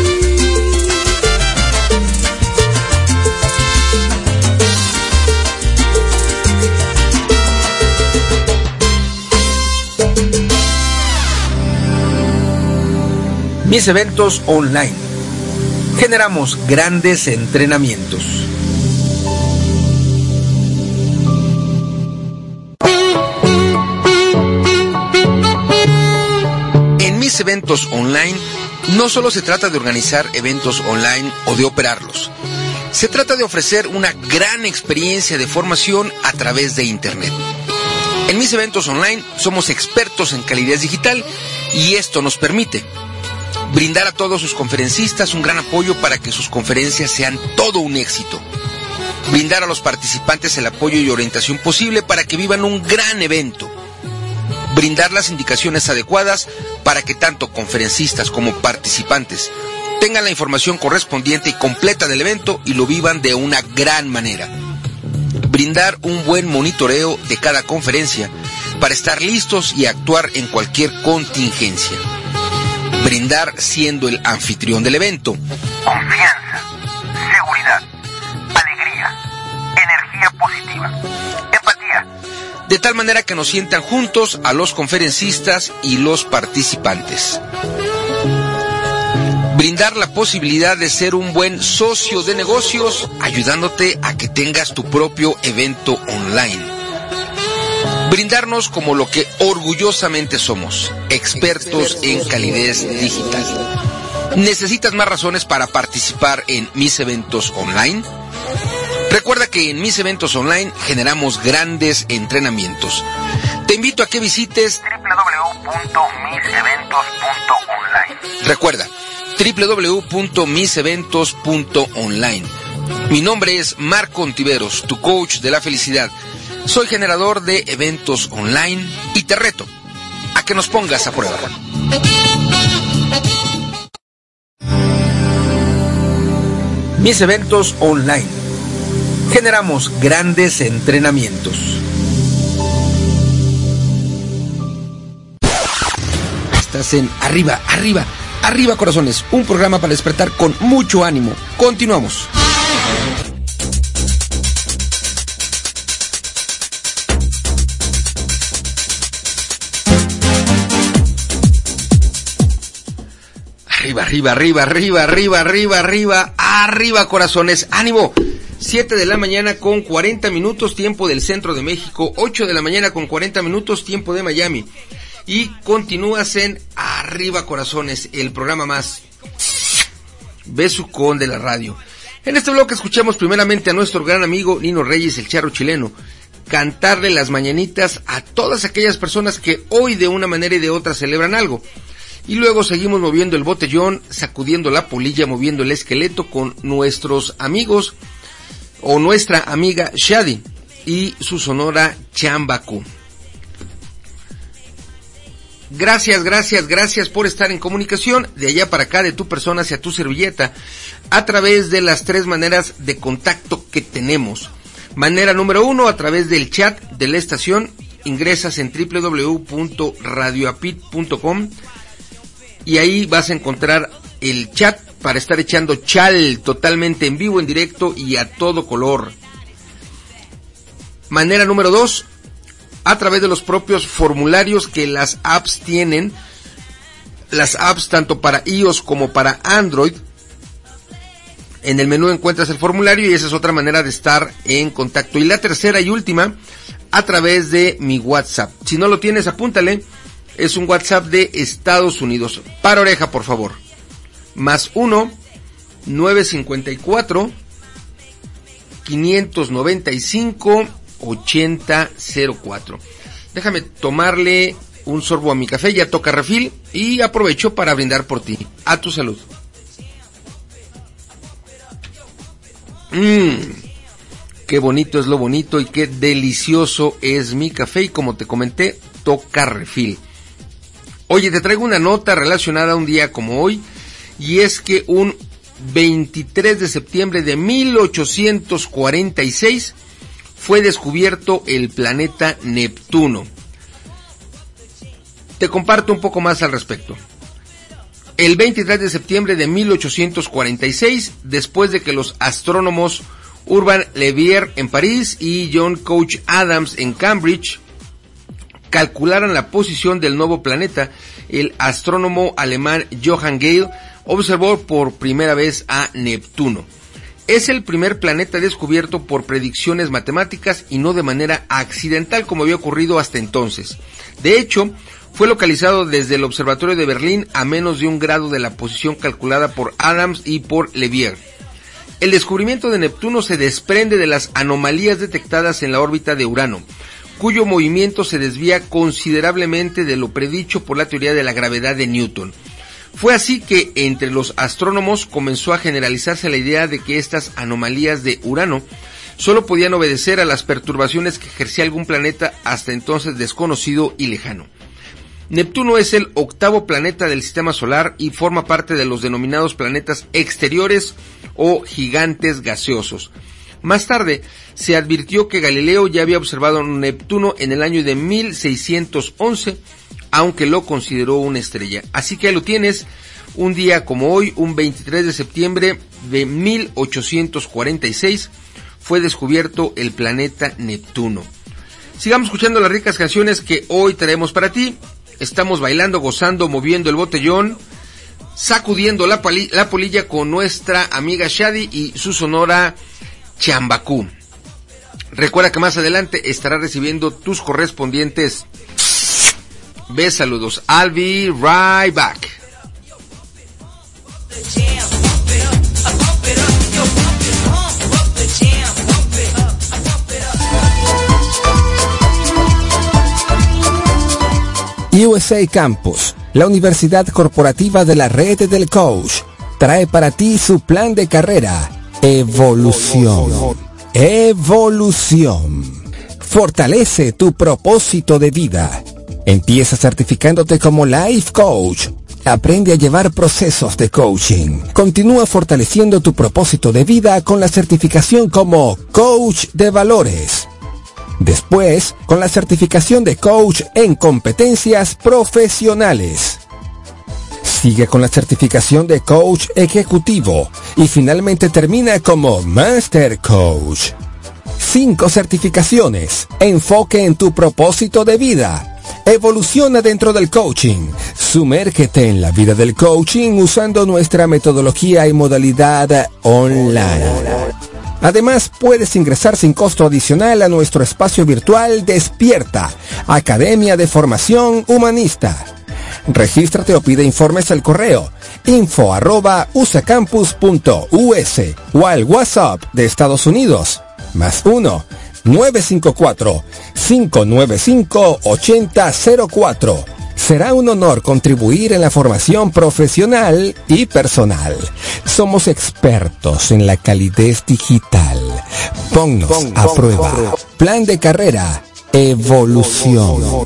[SPEAKER 10] Mis eventos online. Generamos grandes entrenamientos. En mis eventos online no solo se trata de organizar eventos online o de operarlos. Se trata de ofrecer una gran experiencia de formación a través de Internet. En mis eventos online somos expertos en calidad digital y esto nos permite brindar a todos sus conferencistas un gran apoyo para que sus conferencias sean todo un éxito. Brindar a los participantes el apoyo y orientación posible para que vivan un gran evento. Brindar las indicaciones adecuadas para que tanto conferencistas como participantes tengan la información correspondiente y completa del evento y lo vivan de una gran manera. Brindar un buen monitoreo de cada conferencia para estar listos y actuar en cualquier contingencia. Brindar siendo el anfitrión del evento.
[SPEAKER 8] Confianza, seguridad, alegría, energía positiva, empatía.
[SPEAKER 10] De tal manera que nos sientan juntos a los conferencistas y los participantes. Brindar la posibilidad de ser un buen socio de negocios, ayudándote a que tengas tu propio evento online. Brindarnos como lo que orgullosamente somos, expertos en calidez digital. ¿Necesitas más razones para participar en mis eventos online? Recuerda que en mis eventos online generamos grandes entrenamientos. Te invito a que visites
[SPEAKER 8] doble u doble u doble u punto mis eventos punto online.
[SPEAKER 10] Recuerda, doble u doble u doble u punto mis eventos punto online. Mi nombre es Marco Ontiveros, tu coach de la felicidad. Soy generador de eventos online y te reto a que nos pongas a prueba. Mis eventos online. Generamos grandes entrenamientos. Estás en Arriba, Arriba, Arriba Corazones, un programa para despertar con mucho ánimo. Continuamos. Arriba, arriba, arriba, arriba, arriba, arriba, arriba, arriba, corazones, ánimo. siete de la mañana con cuarenta minutos, tiempo del centro de México. ocho de la mañana con cuarenta minutos, tiempo de Miami. Y continúas en Arriba, corazones, el programa más besucón de la radio. En este bloque escuchamos primeramente a nuestro gran amigo Nino Reyes, el charro chileno, cantarle las mañanitas a todas aquellas personas que hoy de una manera y de otra celebran algo. Y luego seguimos moviendo el botellón, sacudiendo la polilla, moviendo el esqueleto con nuestros amigos o nuestra amiga Shadi y su sonora Chambacu. Gracias, gracias, gracias por estar en comunicación de allá para acá, de tu persona hacia tu servilleta, a través de las tres maneras de contacto que tenemos. Manera número uno, a través del chat de la estación, ingresas en doble u doble u doble u punto radio apit punto com y ahí vas a encontrar el chat para estar echando chal totalmente en vivo, en directo y a todo color. Manera número dos, a través de los propios formularios que las apps tienen, las apps tanto para iOS como para Android. En el menú encuentras el formulario y esa es otra manera de estar en contacto. Y la tercera y última, a través de mi WhatsApp. Si no lo tienes, apúntale. Es un WhatsApp de Estados Unidos. Para oreja, por favor. Más uno, nueve cinco cuatro, cinco nueve cinco, ochenta cero cuatro. Déjame tomarle un sorbo a mi café, ya toca refil y aprovecho para brindar por ti. A tu salud. Mmm, qué bonito es lo bonito y qué delicioso es mi café y como te comenté, toca refil. Oye, te traigo una nota relacionada a un día como hoy y es que un veintitrés de septiembre de mil ochocientos cuarenta y seis fue descubierto el planeta Neptuno. Te comparto un poco más al respecto. El veintitrés de septiembre de mil ochocientos cuarenta y seis, después de que los astrónomos Urbain Le Verrier en París y John Couch Adams en Cambridge calcularan la posición del nuevo planeta, el astrónomo alemán Johann Gale observó por primera vez a Neptuno. Es el primer planeta descubierto por predicciones matemáticas y no de manera accidental como había ocurrido hasta entonces. De hecho, fue localizado desde el observatorio de Berlín a menos de un grado de la posición calculada por Adams y por Le Verrier. El descubrimiento de Neptuno se desprende de las anomalías detectadas en la órbita de Urano, cuyo movimiento se desvía considerablemente de lo predicho por la teoría de la gravedad de Newton. Fue así que entre los astrónomos comenzó a generalizarse la idea de que estas anomalías de Urano solo podían obedecer a las perturbaciones que ejercía algún planeta hasta entonces desconocido y lejano. Neptuno es el octavo planeta del sistema solar y forma parte de los denominados planetas exteriores o gigantes gaseosos. Más tarde, se advirtió que Galileo ya había observado Neptuno en el año de mil seiscientos once, aunque lo consideró una estrella. Así que ahí lo tienes, un día como hoy, un veintitrés de septiembre de mil ochocientos cuarenta y seis, fue descubierto el planeta Neptuno. Sigamos escuchando las ricas canciones que hoy traemos para ti. Estamos bailando, gozando, moviendo el botellón, sacudiendo la, pali- la polilla con nuestra amiga Shadi y su sonora Chambacú. Recuerda que más adelante estará recibiendo tus correspondientes bes saludos. I'll be right back.
[SPEAKER 13] U S A Campus, la universidad corporativa de la red del coach, trae para ti su plan de carrera, Evolución. Evolución. Fortalece tu propósito de vida. Empieza certificándote como Life Coach. Aprende a llevar procesos de coaching. Continúa fortaleciendo tu propósito de vida con la certificación como Coach de Valores. Después, con la certificación de Coach en Competencias Profesionales. Sigue con la certificación de Coach Ejecutivo y finalmente termina como Master Coach. Cinco certificaciones. Enfoque en tu propósito de vida. Evoluciona dentro del coaching. Sumérgete en la vida del coaching usando nuestra metodología y modalidad online. Además, puedes ingresar sin costo adicional a nuestro espacio virtual Despierta, Academia de Formación Humanista. Regístrate o pide informes al correo info arroba usacampus punto us o al WhatsApp de Estados Unidos, más uno, nueve cinco cuatro, cinco nueve cinco, ocho cero cero cuatro. Será un honor contribuir en la formación profesional y personal. Somos expertos en la calidez digital. Ponnos pon, a pon, prueba. Pon. Plan de carrera, Evolución.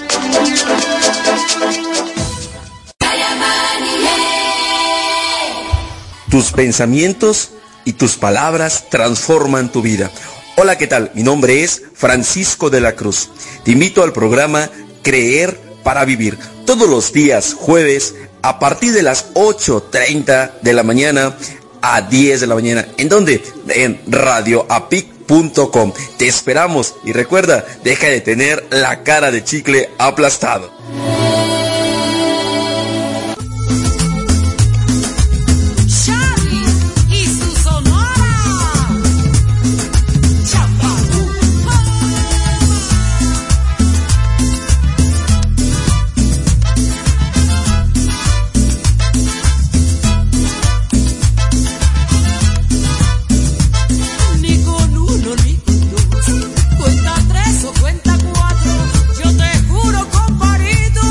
[SPEAKER 17] Tus pensamientos y tus palabras transforman tu vida. Hola, ¿qué tal? Mi nombre es Francisco de la Cruz. Te invito al programa Creer para Vivir, todos los días jueves a partir de las ocho treinta de la mañana a diez de la mañana. ¿En dónde? En radio apic punto com. Te esperamos y recuerda, deja de tener la cara de chicle aplastado.
[SPEAKER 16] Cuenta tres o cuenta cuatro, yo te juro, compadrito,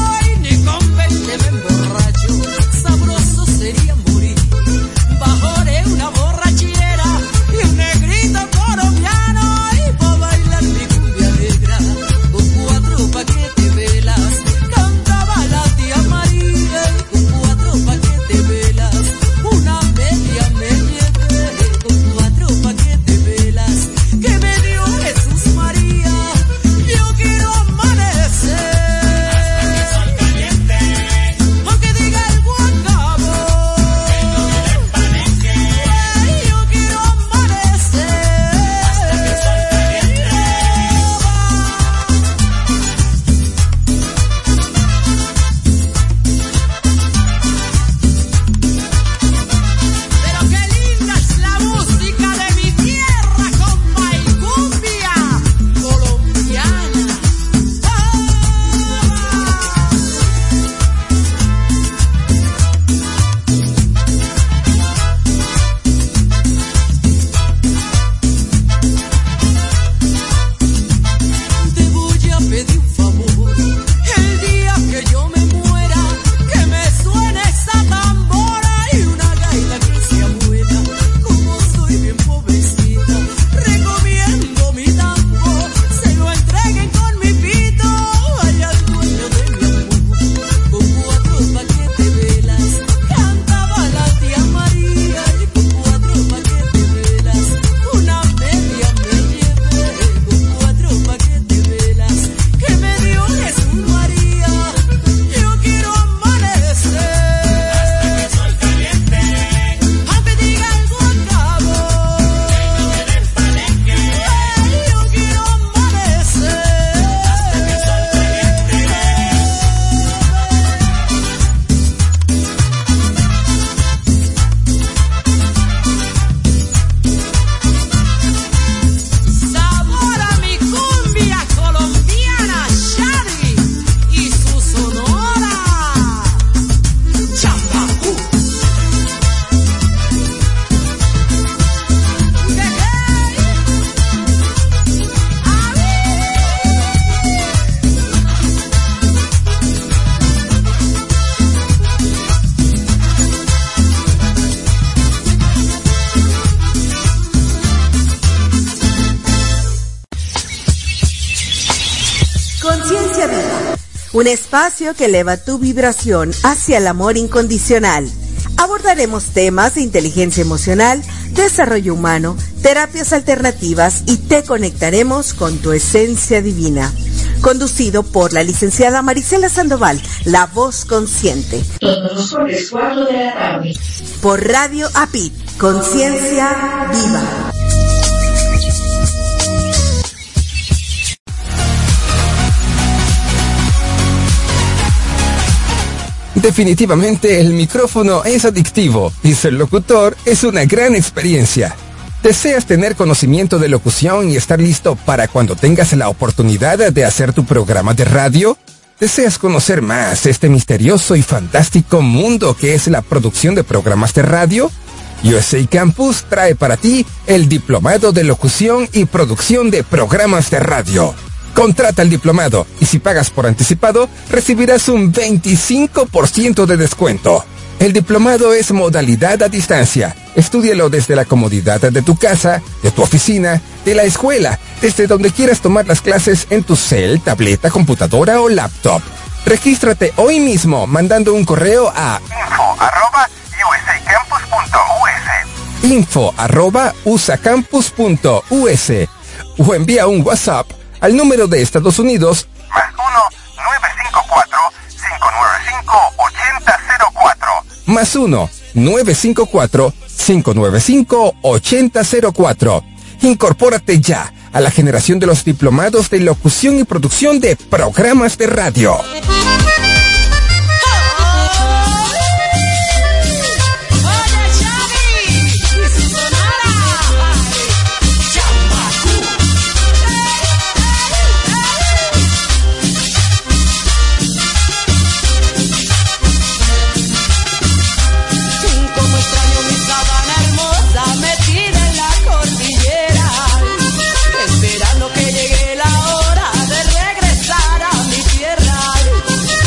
[SPEAKER 18] un espacio que eleva tu vibración hacia el amor incondicional. Abordaremos temas de inteligencia emocional, desarrollo humano, terapias alternativas y te conectaremos con tu esencia divina. Conducido por la licenciada Marisela Sandoval, la voz consciente.
[SPEAKER 19] Todos los jueves cuatro de la tarde.
[SPEAKER 18] Por Radio APIT, Conciencia Viva.
[SPEAKER 13] Definitivamente el micrófono es adictivo y ser locutor es una gran experiencia. ¿Deseas tener conocimiento de locución y estar listo para cuando tengas la oportunidad de hacer tu programa de radio? ¿Deseas conocer más este misterioso y fantástico mundo que es la producción de programas de radio? U S A Campus trae para ti el Diplomado de Locución y Producción de Programas de Radio. Contrata el diplomado y si pagas por anticipado, recibirás un veinticinco por ciento de descuento. El diplomado es modalidad a distancia. Estúdialo desde la comodidad de tu casa, de tu oficina, de la escuela, desde donde quieras tomar las clases en tu cel, tableta, computadora o laptop. Regístrate hoy mismo mandando un correo a
[SPEAKER 8] info arroba usacampus punto us
[SPEAKER 13] info arroba usacampus punto us o envía un WhatsApp al número de Estados Unidos
[SPEAKER 8] más uno nueve cinco cuatro cinco nueve cinco ocho cero cero cuatro
[SPEAKER 13] más uno nueve cinco cuatro cinco nueve cinco ocho cero cero cuatro. Incorpórate ya a la generación de los diplomados de locución y producción de programas de radio.
[SPEAKER 16] Esperando que llegue la hora de regresar a mi tierra.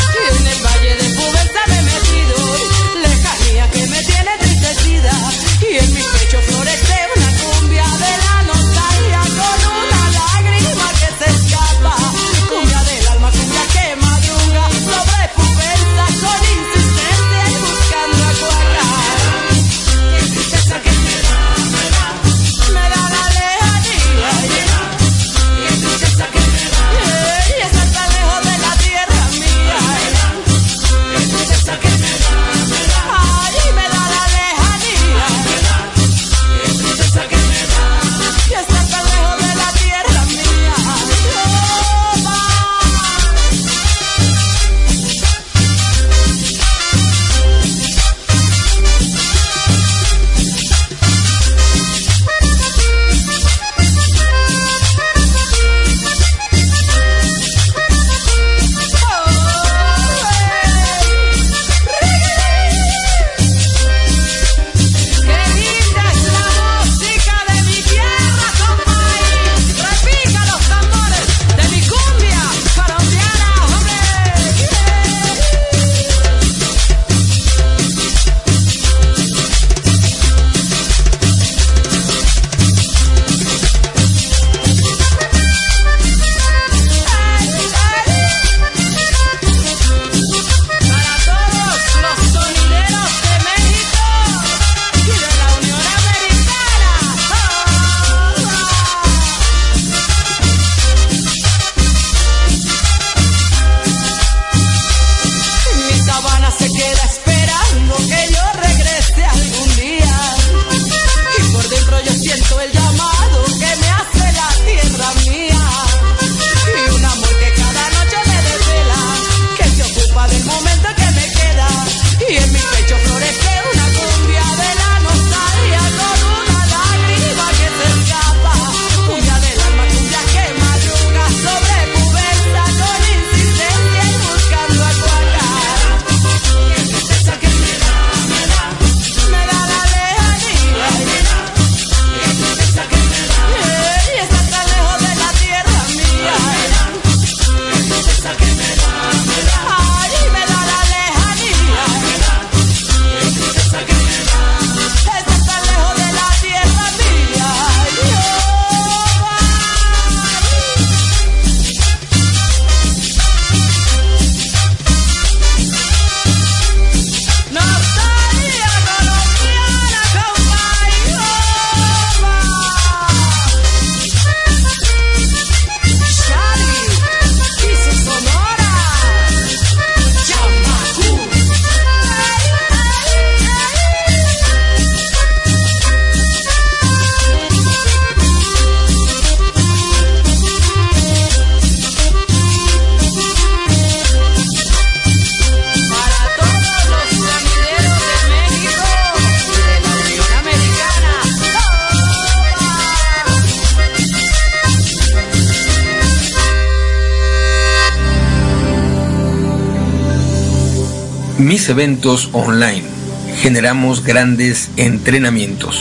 [SPEAKER 5] Mis Eventos Online. Generamos grandes entrenamientos.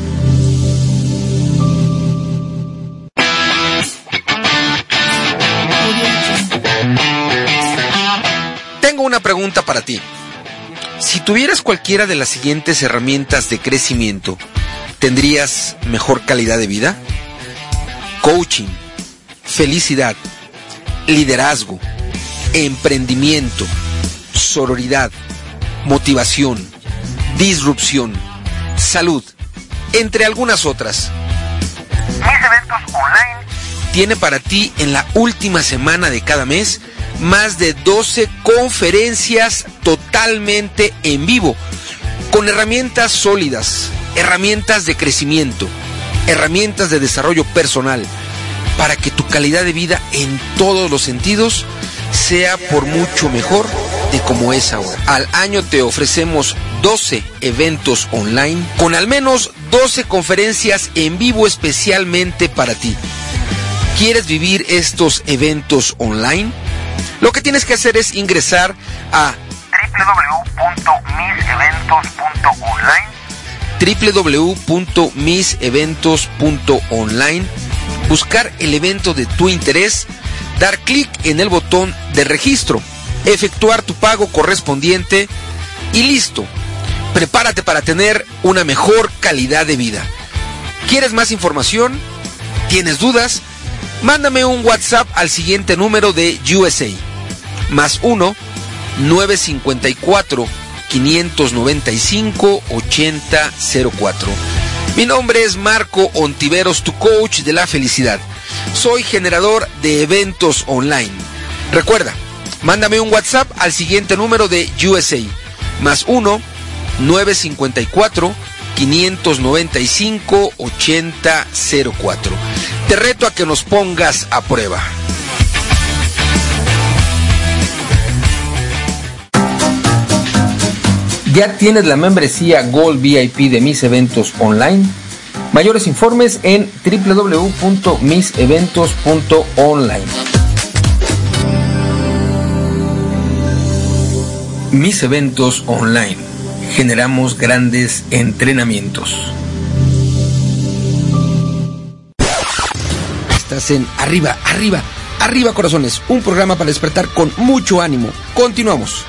[SPEAKER 10] Tengo una pregunta para ti. Si tuvieras cualquiera de las siguientes herramientas de crecimiento, ¿tendrías mejor calidad de vida? Coaching, felicidad, liderazgo, emprendimiento, sororidad, motivación, disrupción, salud, entre algunas otras.
[SPEAKER 8] Mis Eventos Online
[SPEAKER 10] tiene para ti en la última semana de cada mes más de doce conferencias totalmente en vivo, con herramientas sólidas, herramientas de crecimiento, herramientas de desarrollo personal, para que tu calidad de vida en todos los sentidos sea por mucho mejor de como es ahora. Al año te ofrecemos doce eventos online con al menos doce conferencias en vivo especialmente para ti. ¿Quieres vivir estos eventos online? Lo que tienes que hacer es ingresar a
[SPEAKER 8] w w w punto mis eventos punto online
[SPEAKER 10] w w w punto mis eventos punto online, buscar el evento de tu interés, dar clic en el botón de registro, efectuar tu pago correspondiente y listo. Prepárate para tener una mejor calidad de vida. ¿Quieres más información? ¿Tienes dudas? Mándame un WhatsApp al siguiente número de U S A, más uno, nueve cinco cuatro, cinco nueve cinco, ocho cero cero cuatro. Mi nombre es Marco Ontiveros, tu coach de la felicidad. Soy generador de eventos online. Recuerda, mándame un WhatsApp al siguiente número de U S A, más uno, nueve cinco cuatro, cinco nueve cinco, ocho cero cero cuatro. Te reto a que nos pongas a prueba.
[SPEAKER 5] ¿Ya tienes la membresía Gold V I P de Mis Eventos Online? Mayores informes en w w w punto mis eventos punto online. Mis Eventos Online. Generamos grandes entrenamientos.
[SPEAKER 10] Estás en Arriba, Arriba, Arriba Corazones, un programa para despertar con mucho ánimo. Continuamos.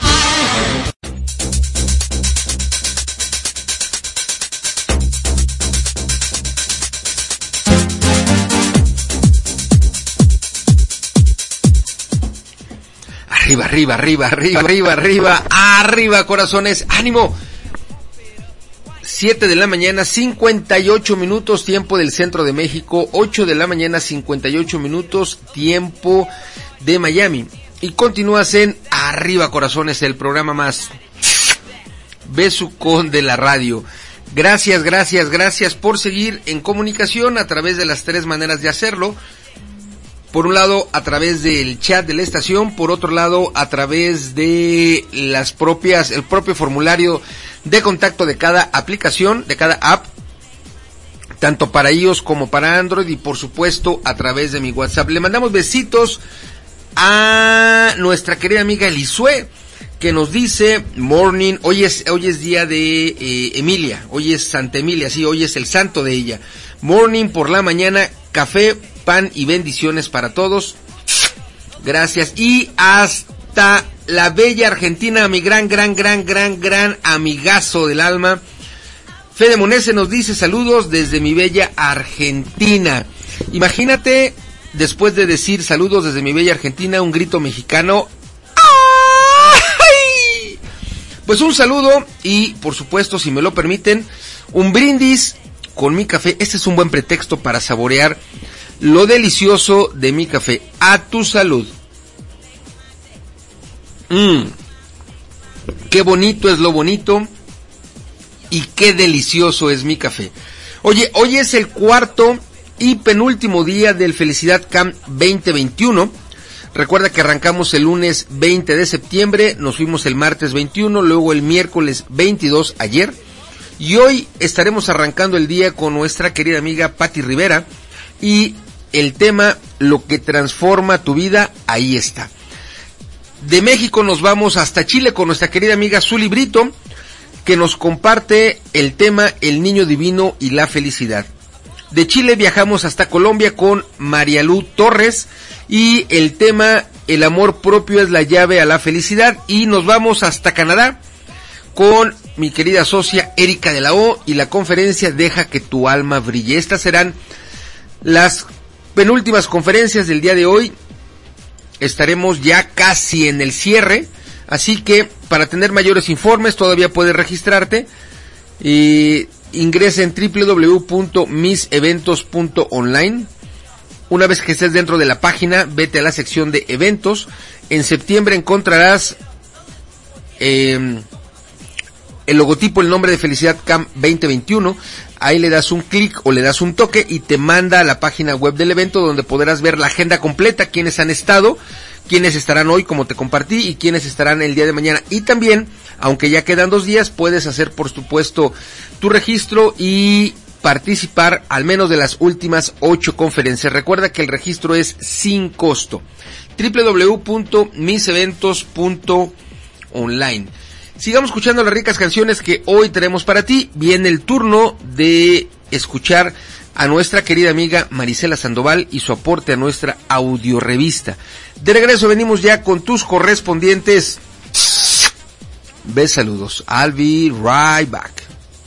[SPEAKER 10] Arriba, arriba, arriba, arriba, arriba, arriba, arriba, corazones, ánimo. siete de la mañana, cincuenta y ocho minutos, tiempo del centro de México. ocho de la mañana, cincuenta y ocho minutos, tiempo de Miami. Y continúas en Arriba, corazones, el programa más besucón de la radio. Gracias, gracias, gracias por seguir en comunicación a través de las tres maneras de hacerlo. Por un lado, a través del chat de la estación, por otro lado, a través de las propias, el propio formulario de contacto de cada aplicación, de cada app, tanto para iOS como para Android, y por supuesto a través de mi WhatsApp. Le mandamos besitos a nuestra querida amiga Elisue, que nos dice morning. Hoy es, hoy es día de eh, Emilia, hoy es Santa Emilia, sí, hoy es el santo de ella. Morning por la mañana, café, pan y bendiciones para todos. Gracias. Y hasta la bella Argentina, mi gran, gran, gran, gran, gran amigazo del alma, Fede Monese nos dice saludos desde mi bella Argentina. Imagínate, después de decir saludos desde mi bella Argentina, un grito mexicano. ¡Ay! Pues un saludo y, por supuesto, si me lo permiten, un brindis con mi café. Este es un buen pretexto para saborear lo delicioso de mi café. A tu salud. Mmm. Qué bonito es lo bonito y qué delicioso es mi café. Oye, hoy es el cuarto y penúltimo día del Felicidad Camp veinte veintiuno. Recuerda que arrancamos el lunes veinte de septiembre, nos fuimos el martes veintiuno, luego el miércoles veintidós, ayer, y hoy estaremos arrancando el día con nuestra querida amiga Patti Rivera, y el tema, lo que transforma tu vida, ahí está. De México nos vamos hasta Chile con nuestra querida amiga Zuli Brito, que nos comparte el tema El Niño Divino y la Felicidad. De Chile viajamos hasta Colombia con Marialú Torres y el tema El amor propio es la llave a la felicidad. Y nos vamos hasta Canadá con mi querida socia Erika de la O y la conferencia Deja que tu alma brille. Estas serán las penúltimas conferencias del día de hoy. Estaremos ya casi en el cierre, así que para tener mayores informes todavía puedes registrarte y ingresa en doble u doble u doble u punto mis eventos punto online. Una vez que estés dentro de la página, vete a la sección de eventos. En septiembre encontrarás eh, el logotipo, el nombre de Felicidad Camp veinte veintiuno. Ahí le das un clic o le das un toque y te manda a la página web del evento, donde podrás ver la agenda completa, quiénes han estado, quiénes estarán hoy, como te compartí, y quiénes estarán el día de mañana. Y también, aunque ya quedan dos días, puedes hacer por supuesto tu registro y participar al menos de las últimas ocho conferencias. Recuerda que el registro es sin costo. doble u doble u doble u punto mis eventos punto online. Sigamos escuchando las ricas canciones que hoy tenemos para ti. Viene el turno de escuchar a nuestra querida amiga Marisela Sandoval y su aporte a nuestra audiorevista. De regreso venimos ya con tus correspondientes. Ve saludos. I'll be right back.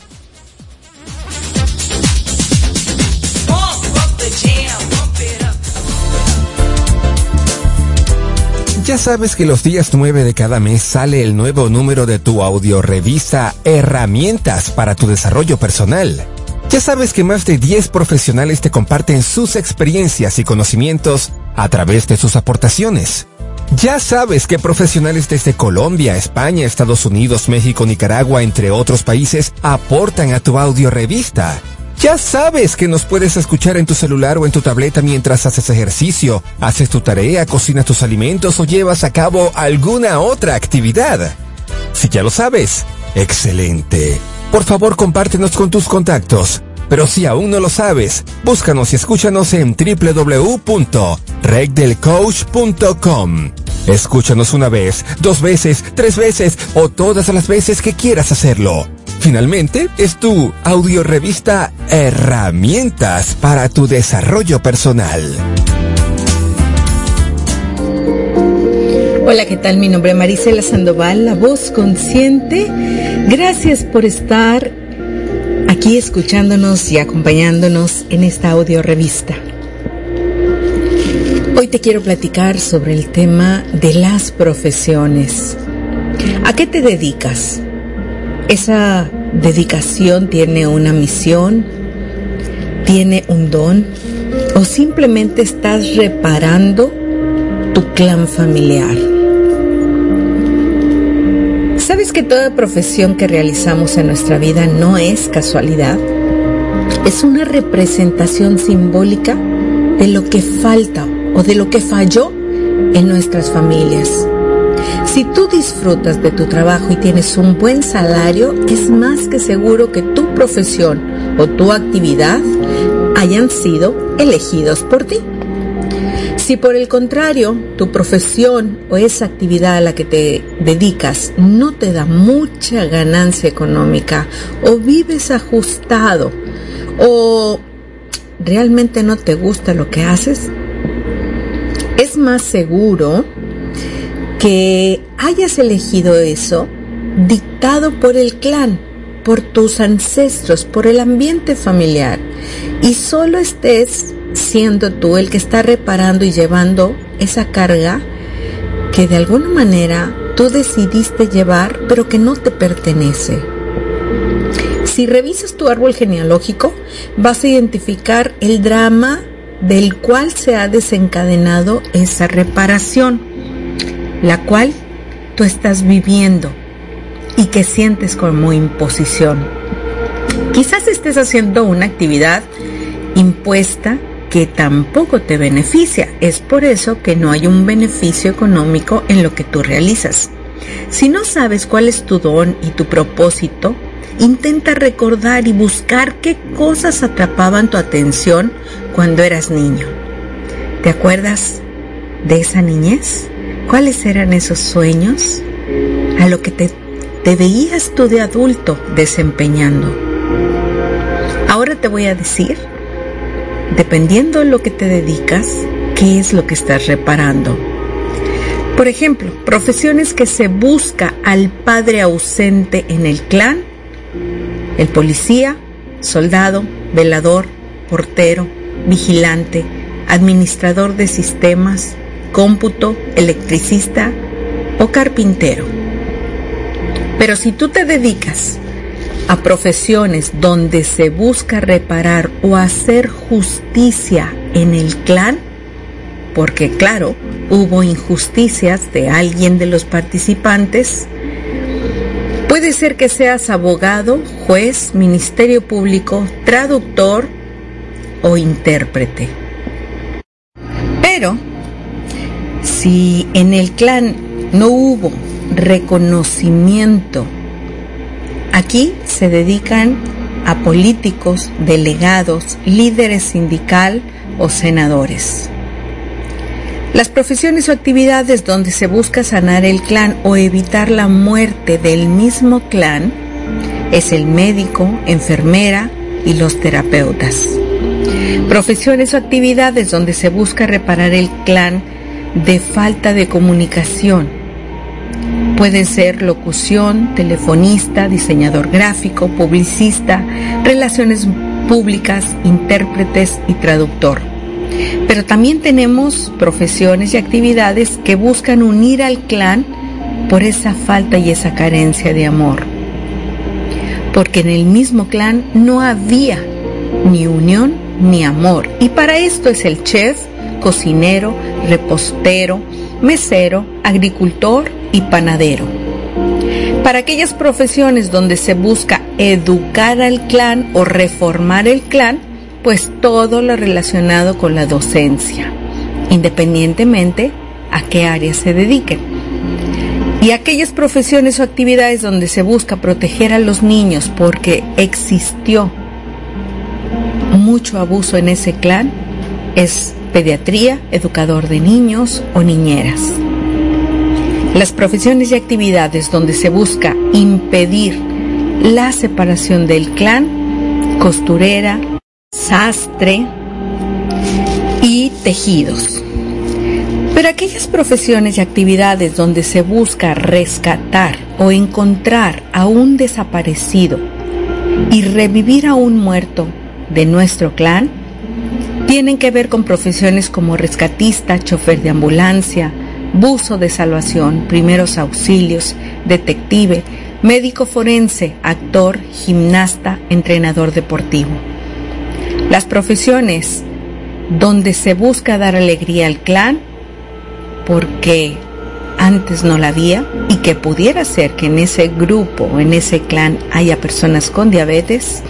[SPEAKER 13] Ya sabes que los días nueve de cada mes sale el nuevo número de tu audiorevista Herramientas para tu desarrollo personal. Ya sabes que más de diez profesionales te comparten sus experiencias y conocimientos a través de sus aportaciones. Ya sabes que profesionales desde Colombia, España, Estados Unidos, México, Nicaragua, entre otros países, aportan a tu audiorevista. Ya sabes que nos puedes escuchar en tu celular o en tu tableta mientras haces ejercicio, haces tu tarea, cocinas tus alimentos o llevas a cabo alguna otra actividad. Si ya lo sabes, excelente. Por favor, compártenos con tus contactos. Pero si aún no lo sabes, búscanos y escúchanos en doble u doble u doble u punto reg del coach punto com. Escúchanos una vez, dos veces, tres veces o todas las veces que quieras hacerlo. Finalmente, es tu audiorevista Herramientas para tu desarrollo personal.
[SPEAKER 20] Hola, ¿qué tal? Mi nombre es Marisela Sandoval, la voz consciente. Gracias por estar aquí escuchándonos y acompañándonos en esta audiorevista. Hoy te quiero platicar sobre el tema de las profesiones. ¿A qué te dedicas? ¿Esa dedicación tiene una misión? ¿Tiene un don? ¿O simplemente estás reparando tu clan familiar? ¿Sabes que toda profesión que realizamos en nuestra vida no es casualidad? Es una representación simbólica de lo que falta o de lo que falló en nuestras familias. Si tú disfrutas de tu trabajo y tienes un buen salario, es más que seguro que tu profesión o tu actividad hayan sido elegidos por ti. Si por el contrario, tu profesión o esa actividad a la que te dedicas no te da mucha ganancia económica, o vives ajustado, o realmente no te gusta lo que haces, es más seguro que hayas elegido eso dictado por el clan, por tus ancestros, por el ambiente familiar, y solo estés siendo tú el que está reparando y llevando esa carga que de alguna manera tú decidiste llevar, pero que no te pertenece. Si revisas tu árbol genealógico, vas a identificar el drama del cual se ha desencadenado esa reparación, la cual tú estás viviendo y que sientes como imposición. Quizás estés haciendo una actividad impuesta que tampoco te beneficia. Es por eso que no hay un beneficio económico en lo que tú realizas. Si no sabes cuál es tu don y tu propósito, intenta recordar y buscar qué cosas atrapaban tu atención cuando eras niño. ¿Te acuerdas de esa niñez ¿Cuáles eran esos sueños a lo que te, te veías tú de adulto desempeñando? Ahora te voy a decir, dependiendo de lo que te dedicas, qué es lo que estás reparando. Por ejemplo, profesiones que se busca al padre ausente en el clan: el policía, soldado, velador, portero, vigilante, administrador de sistemas, cómputo, electricista o carpintero. Pero si tú te dedicas a profesiones donde se busca reparar o hacer justicia en el clan, porque claro, hubo injusticias de alguien de los participantes, puede ser que seas abogado, juez, ministerio público, traductor o intérprete. Pero si en el clan no hubo reconocimiento, aquí se dedican a políticos, delegados, líderes sindical o senadores. Las profesiones o actividades donde se busca sanar el clan o evitar la muerte del mismo clan es el médico, enfermera y los terapeutas. Profesiones o actividades donde se busca reparar el clan de falta de comunicación pueden ser locución, telefonista, diseñador gráfico, publicista, relaciones públicas, intérpretes y traductor. Pero también tenemos profesiones y actividades que buscan unir al clan por esa falta y esa carencia de amor. Porque en el mismo clan no había ni unión ni amor. Y para esto es el chef, cocinero, repostero, mesero, agricultor y panadero. Para aquellas profesiones donde se busca educar al clan o reformar el clan, pues todo lo relacionado con la docencia, independientemente a qué área se dediquen. Y aquellas profesiones o actividades donde se busca proteger a los niños porque existió mucho abuso en ese clan, es pediatría, educador de niños o niñeras. Las profesiones y actividades donde se busca impedir la separación del clan: costurera, sastre y tejidos. Pero aquellas profesiones y actividades donde se busca rescatar o encontrar a un desaparecido y revivir a un muerto de nuestro clan tienen que ver con profesiones como rescatista, chofer de ambulancia, buzo de salvación, primeros auxilios, detective, médico forense, actor, gimnasta, entrenador deportivo. Las profesiones donde se busca dar alegría al clan porque antes no la había y que pudiera ser que en ese grupo o en ese clan haya personas con diabetes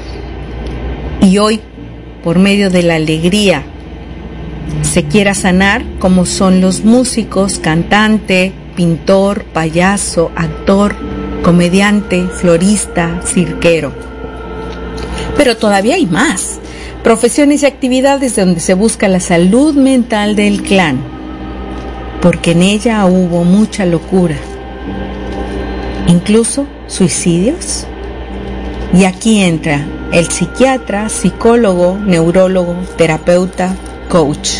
[SPEAKER 20] y hoy por medio de la alegría se quiera sanar, como son los músicos, cantante, pintor, payaso, actor, comediante, florista, cirquero. Pero todavía hay más. Profesiones y actividades donde se busca la salud mental del clan, porque en ella hubo mucha locura, incluso suicidios. Y aquí entra el psiquiatra, psicólogo, neurólogo, terapeuta, coach.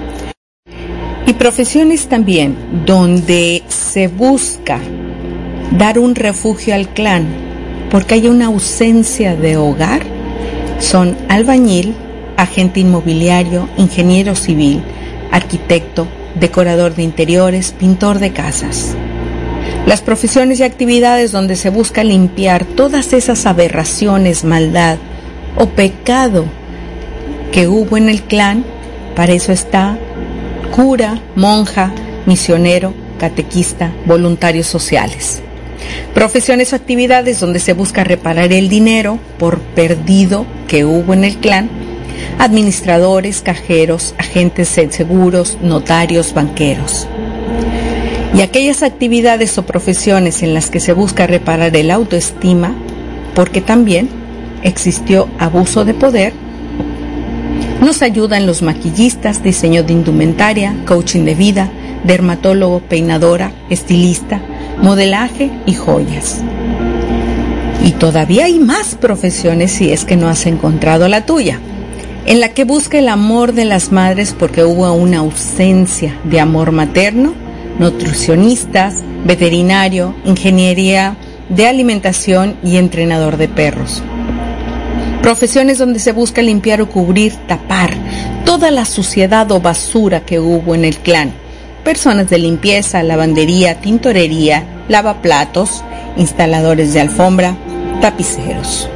[SPEAKER 20] Y profesiones también donde se busca dar un refugio al clan porque hay una ausencia de hogar son albañil, agente inmobiliario, ingeniero civil, arquitecto, decorador de interiores, pintor de casas. Las profesiones y actividades donde se busca limpiar todas esas aberraciones, maldad o pecado que hubo en el clan, para eso está cura, monja, misionero, catequista, voluntarios sociales. Profesiones o actividades donde se busca reparar el dinero por perdido que hubo en el clan, administradores, cajeros, agentes de seguros, notarios, banqueros. Y aquellas actividades o profesiones en las que se busca reparar el autoestima, porque también existió abuso de poder, nos ayudan los maquillistas, diseño de indumentaria, coaching de vida, dermatólogo, peinadora, estilista, modelaje y joyas. Y todavía hay más profesiones si es que no has encontrado la tuya, en la que busca el amor de las madres porque hubo una ausencia de amor materno, nutricionistas, veterinario, ingeniería de alimentación y entrenador de perros. Profesiones donde se busca limpiar o cubrir, tapar toda la suciedad o basura que hubo en el clan. Personas de limpieza, lavandería, tintorería, lavaplatos, instaladores de alfombra, tapiceros.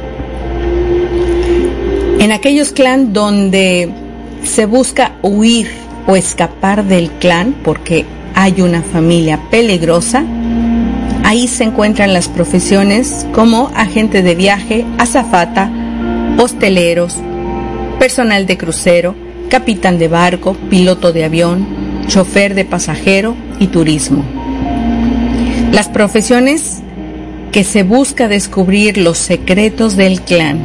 [SPEAKER 20] En aquellos clan donde se busca huir o escapar del clan porque hay una familia peligrosa, ahí se encuentran las profesiones como agente de viaje, azafata, hosteleros, personal de crucero, capitán de barco, piloto de avión, chofer de pasajero y turismo. Las profesiones que se busca descubrir los secretos del clan: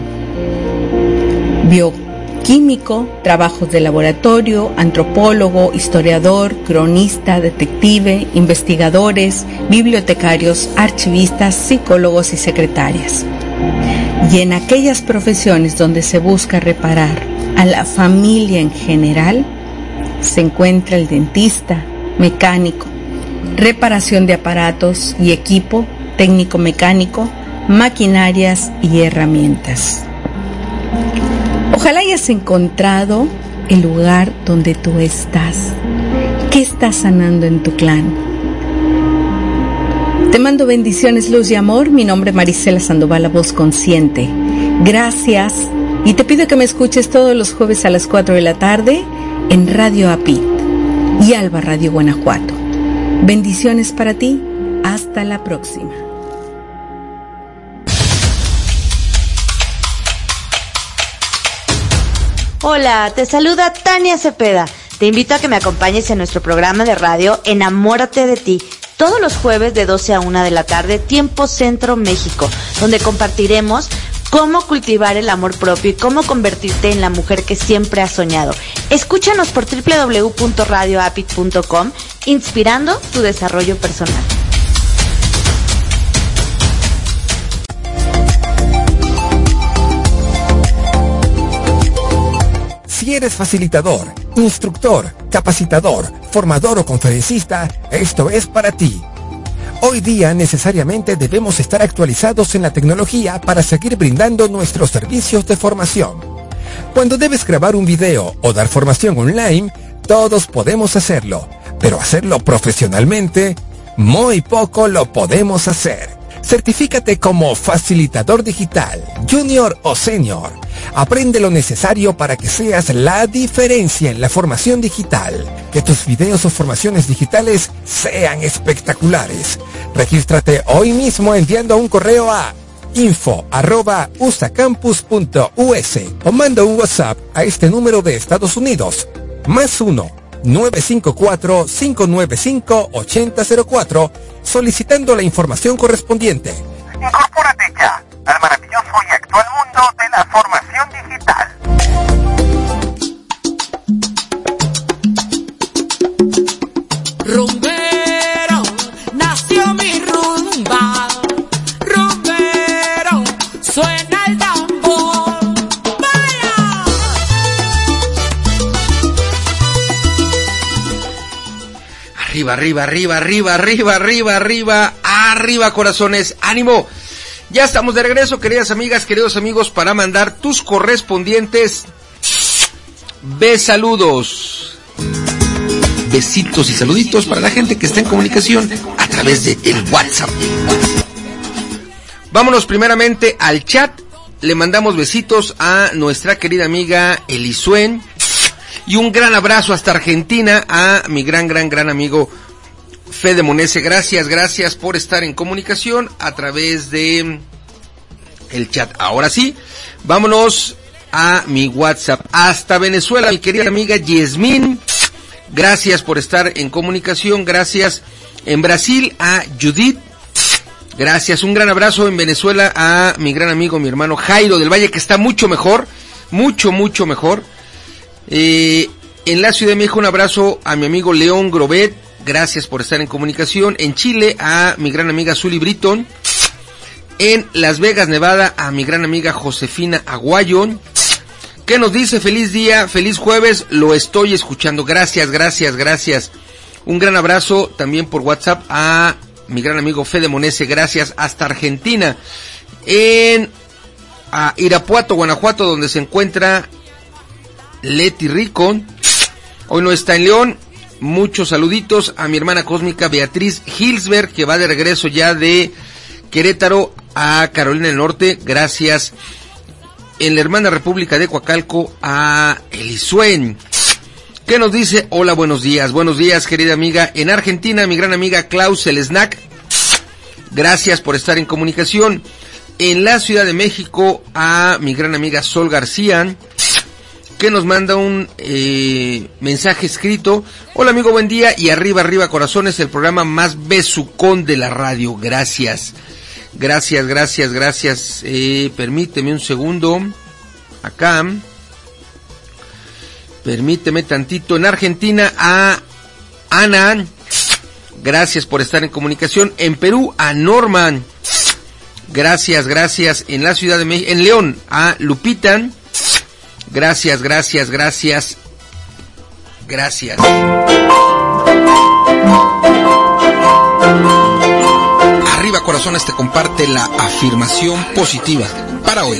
[SPEAKER 20] bioquímico, trabajos de laboratorio, antropólogo, historiador, cronista, detective, investigadores, bibliotecarios, archivistas, psicólogos y secretarias. Y en aquellas profesiones donde se busca reparar a la familia en general, se encuentra el dentista, mecánico, reparación de aparatos y equipo, técnico mecánico, maquinarias y herramientas. Ojalá hayas encontrado el lugar donde tú estás. ¿Qué estás sanando en tu clan? Te mando bendiciones, luz y amor. Mi nombre es Marisela Sandoval, la voz consciente. Gracias. Y te pido que me escuches todos los jueves a las cuatro de la tarde en Radio Apit y Alba Radio Guanajuato. Bendiciones para ti. Hasta la próxima.
[SPEAKER 1] Hola, te saluda Tania Cepeda. Te invito a que me acompañes en nuestro programa de radio Enamórate de ti, todos los jueves de doce a una de la tarde, tiempo Centro México, donde compartiremos cómo cultivar el amor propio y cómo convertirte en la mujer que siempre has soñado. Escúchanos por doble u doble u doble u punto radio apit punto com, inspirando tu desarrollo personal.
[SPEAKER 13] Si eres facilitador, instructor, capacitador, formador o conferencista, esto es para ti. Hoy día necesariamente debemos estar actualizados en la tecnología para seguir brindando nuestros servicios de formación. Cuando debes grabar un video o dar formación online, todos podemos hacerlo, pero hacerlo profesionalmente, muy poco lo podemos hacer. Certifícate como facilitador digital, junior o senior. Aprende lo necesario para que seas la diferencia en la formación digital. Que tus videos o formaciones digitales sean espectaculares. Regístrate hoy mismo enviando un correo a info arroba usacampus punto u s o manda un WhatsApp a este número de Estados Unidos, más uno, nueve cinco cuatro, cinco nueve cinco, ocho cero cero cuatro, solicitando la información correspondiente.
[SPEAKER 8] Incorpórate ya al maravilloso y actual mundo de la formación digital.
[SPEAKER 16] Rumbero, nació mi rumba. Rumbero, suena el tambor. ¡Vaya!
[SPEAKER 10] Arriba, arriba, arriba, arriba, arriba, arriba, arriba, arriba, corazones, ánimo. Ya estamos de regreso, queridas amigas, queridos amigos, para mandar tus correspondientes besaludos. Besitos y saluditos para la gente que está en comunicación a través de el WhatsApp. Vámonos primeramente al chat. Le mandamos besitos a nuestra querida amiga Elisuen. Y un gran abrazo hasta Argentina a mi gran, gran, gran amigo Fede Monese. Gracias, gracias por estar en comunicación a través de el chat. Ahora sí, vámonos a mi WhatsApp. Hasta Venezuela, mi querida amiga Yasmín. Gracias por estar en comunicación. Gracias. En Brasil a Judith. Gracias. Un gran abrazo en Venezuela a mi gran amigo, mi hermano Jairo del Valle, que está mucho mejor. Mucho, mucho mejor. Eh, en la Ciudad de México, un abrazo a mi amigo León Grobet. gracias por estar en comunicación. En Chile, a mi gran amiga Zuli Britton. En Las Vegas, Nevada, a mi gran amiga Josefina Aguayo, que nos dice: feliz día, feliz jueves, lo estoy escuchando. Gracias, gracias, gracias. Un gran abrazo también por WhatsApp a mi gran amigo Fede Monese, gracias, hasta Argentina. En a Irapuato, Guanajuato, donde se encuentra Leti Rico, hoy no está en León. Muchos saluditos a mi hermana cósmica Beatriz Hilsberg, que va de regreso ya de Querétaro a Carolina del Norte, gracias. En la hermana República de Coacalco, a Elisuen, que nos dice: hola, buenos días, buenos días, querida amiga. En Argentina, mi gran amiga Klaus el Snack, gracias por estar en comunicación. En la Ciudad de México, a mi gran amiga Sol García, que nos manda un eh, mensaje escrito: hola amigo, buen día, y arriba, arriba corazones, el programa más besucón de la radio. Gracias, gracias, gracias, gracias. Eh, permíteme un segundo, acá, permíteme tantito. En Argentina, a Ana, gracias por estar en comunicación. En Perú, a Norman, gracias, gracias. En la Ciudad de México, en León, a Lupita, gracias, gracias, gracias, gracias. Arriba corazones te comparte la afirmación positiva para hoy.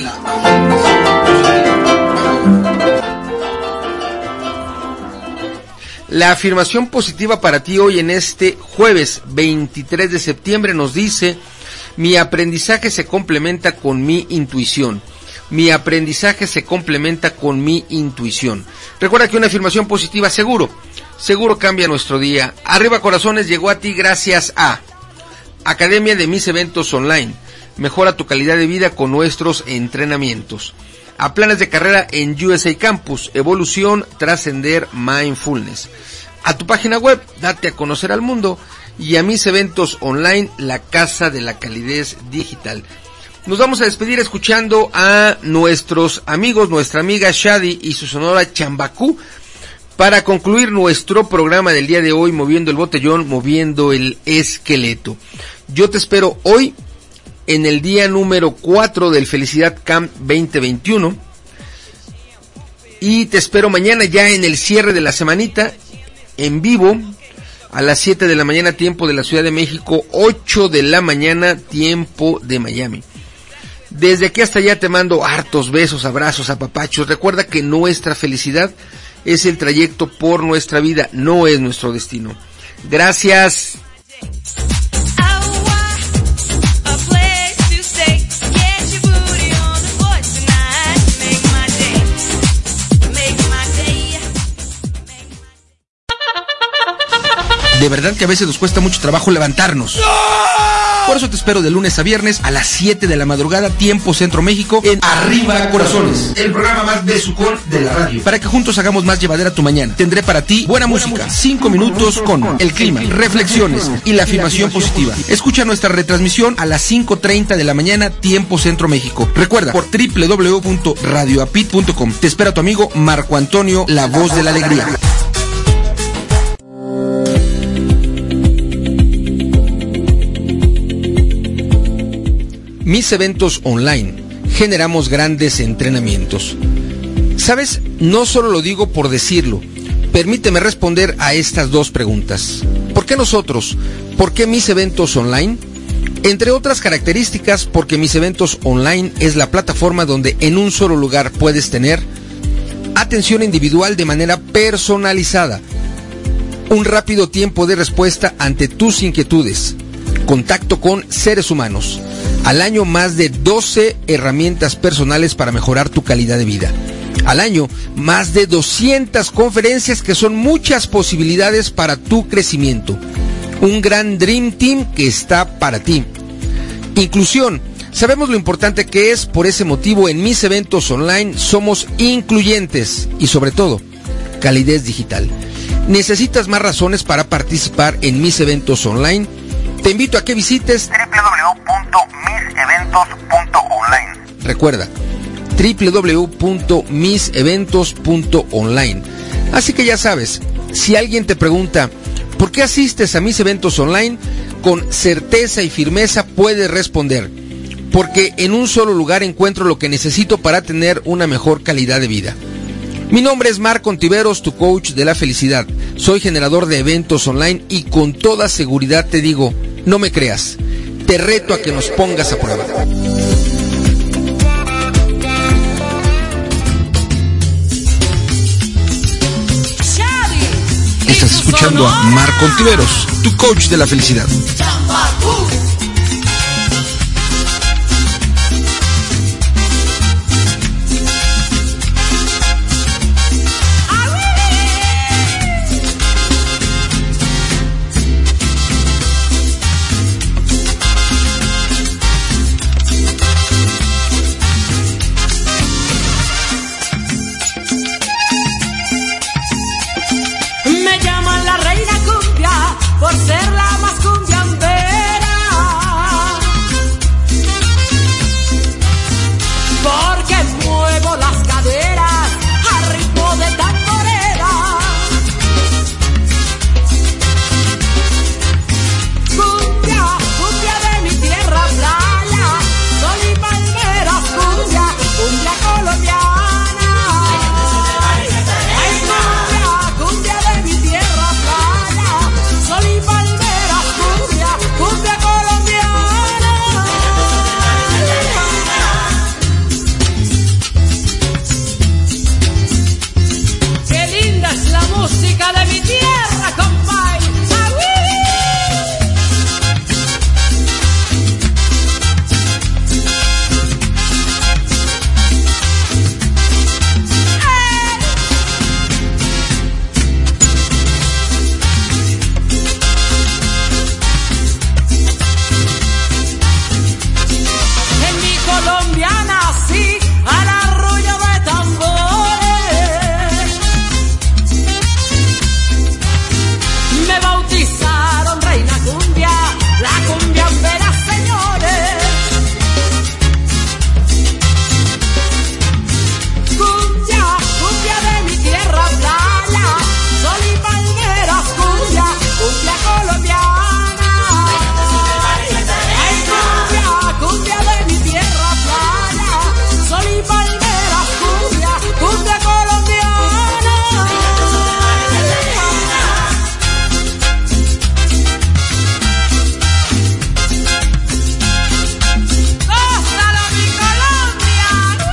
[SPEAKER 10] La afirmación positiva para ti hoy en este jueves veintitrés de septiembre nos dice: mi aprendizaje se complementa con mi intuición. Mi aprendizaje se complementa con mi intuición. Recuerda que una afirmación positiva seguro, seguro cambia nuestro día. Arriba corazones llegó a ti gracias a Academia de Mis Eventos Online. Mejora tu calidad de vida con nuestros entrenamientos. A planes de carrera en U S A Campus, evolución, trascender, mindfulness. A tu página web, date a conocer al mundo. Y a Mis Eventos Online, la casa de la calidez digital. Nos vamos a despedir escuchando a nuestros amigos, nuestra amiga Shadi y su sonora Chambacú, para concluir nuestro programa del día de hoy, moviendo el botellón, moviendo el esqueleto. Yo te espero hoy en el día número cuatro del Felicidad Camp veinte veintiuno, y te espero mañana ya en el cierre de la semanita, en vivo, a las siete de la mañana, tiempo de la Ciudad de México, ocho de la mañana, tiempo de Miami. Desde aquí hasta allá te mando hartos besos, abrazos, apapachos. Recuerda que nuestra felicidad es el trayecto por nuestra vida, no es nuestro destino. Gracias. De verdad que a veces nos cuesta mucho trabajo levantarnos. Por eso te espero de lunes a viernes a las siete de la madrugada, tiempo Centro México, en Arriba Corazones, el programa más besucón de la radio, para que juntos hagamos más llevadera tu mañana. Tendré para ti buena, buena música, cinco minutos con el clima, reflexiones y la afirmación positiva. Escucha nuestra retransmisión a las cinco treinta de la mañana, tiempo Centro México. Recuerda, por doble u doble u doble u punto radio apit punto com. Te espera tu amigo Marco Antonio, la voz de la alegría. Mis Eventos Online. Generamos grandes entrenamientos. ¿Sabes? No solo lo digo por decirlo. Permíteme responder a estas dos preguntas. ¿Por qué nosotros? ¿Por qué Mis Eventos Online? Entre otras características, porque Mis Eventos Online es la plataforma donde en un solo lugar puedes tener atención individual de manera personalizada, un rápido tiempo de respuesta ante tus inquietudes, contacto con seres humanos. Al año, más de doce herramientas personales para mejorar tu calidad de vida. Al año, más de doscientas conferencias, que son muchas posibilidades para tu crecimiento. Un gran Dream Team que está para ti. Inclusión. Sabemos lo importante que es, por ese motivo en Mis Eventos Online somos incluyentes y, sobre todo, calidez digital. ¿Necesitas más razones para participar en Mis Eventos Online? Te invito a que visites
[SPEAKER 8] doble u doble u doble u punto mis eventos punto online.
[SPEAKER 10] Recuerda, doble u doble u doble u punto mis eventos punto online. Así que ya sabes, si alguien te pregunta ¿Por qué asistes a mis eventos online? Con certeza y firmeza puedes responder. Porque en un solo lugar encuentro lo que necesito para tener una mejor calidad de vida. Mi nombre es Marco Ontiveros, tu coach de la felicidad. Soy generador de eventos online y con toda seguridad te digo, no me creas. Te reto a que nos pongas a prueba. Estás escuchando a Marco Ontiveros, tu coach de la felicidad.
[SPEAKER 16] Por ser la más cumbiambera, porque muevo las caderas al ritmo de tamborera. Cumbia, cumbia de mi tierra playa, sol y palmeras, cumbia, cumbia colombiana. Ay, cumbia, cumbia de mi tierra playa, sol y palmeras, cumbia, cumbia colombiana. Qué linda es la música de mi tierra, compay. En mi Colombia nací al arrullo de tambores. Me bautizaron reina cumbia, la cumbiambera, señores. Cumbia, cumbia de mi tierra playa, sol y palmeras, cumbia, cumbia colombiana. Ay, cumbia, cumbia de mi tierra playa, sol y palmeras, cumbia, cumbia colombiana. ¡Gózalo, mi Colombia!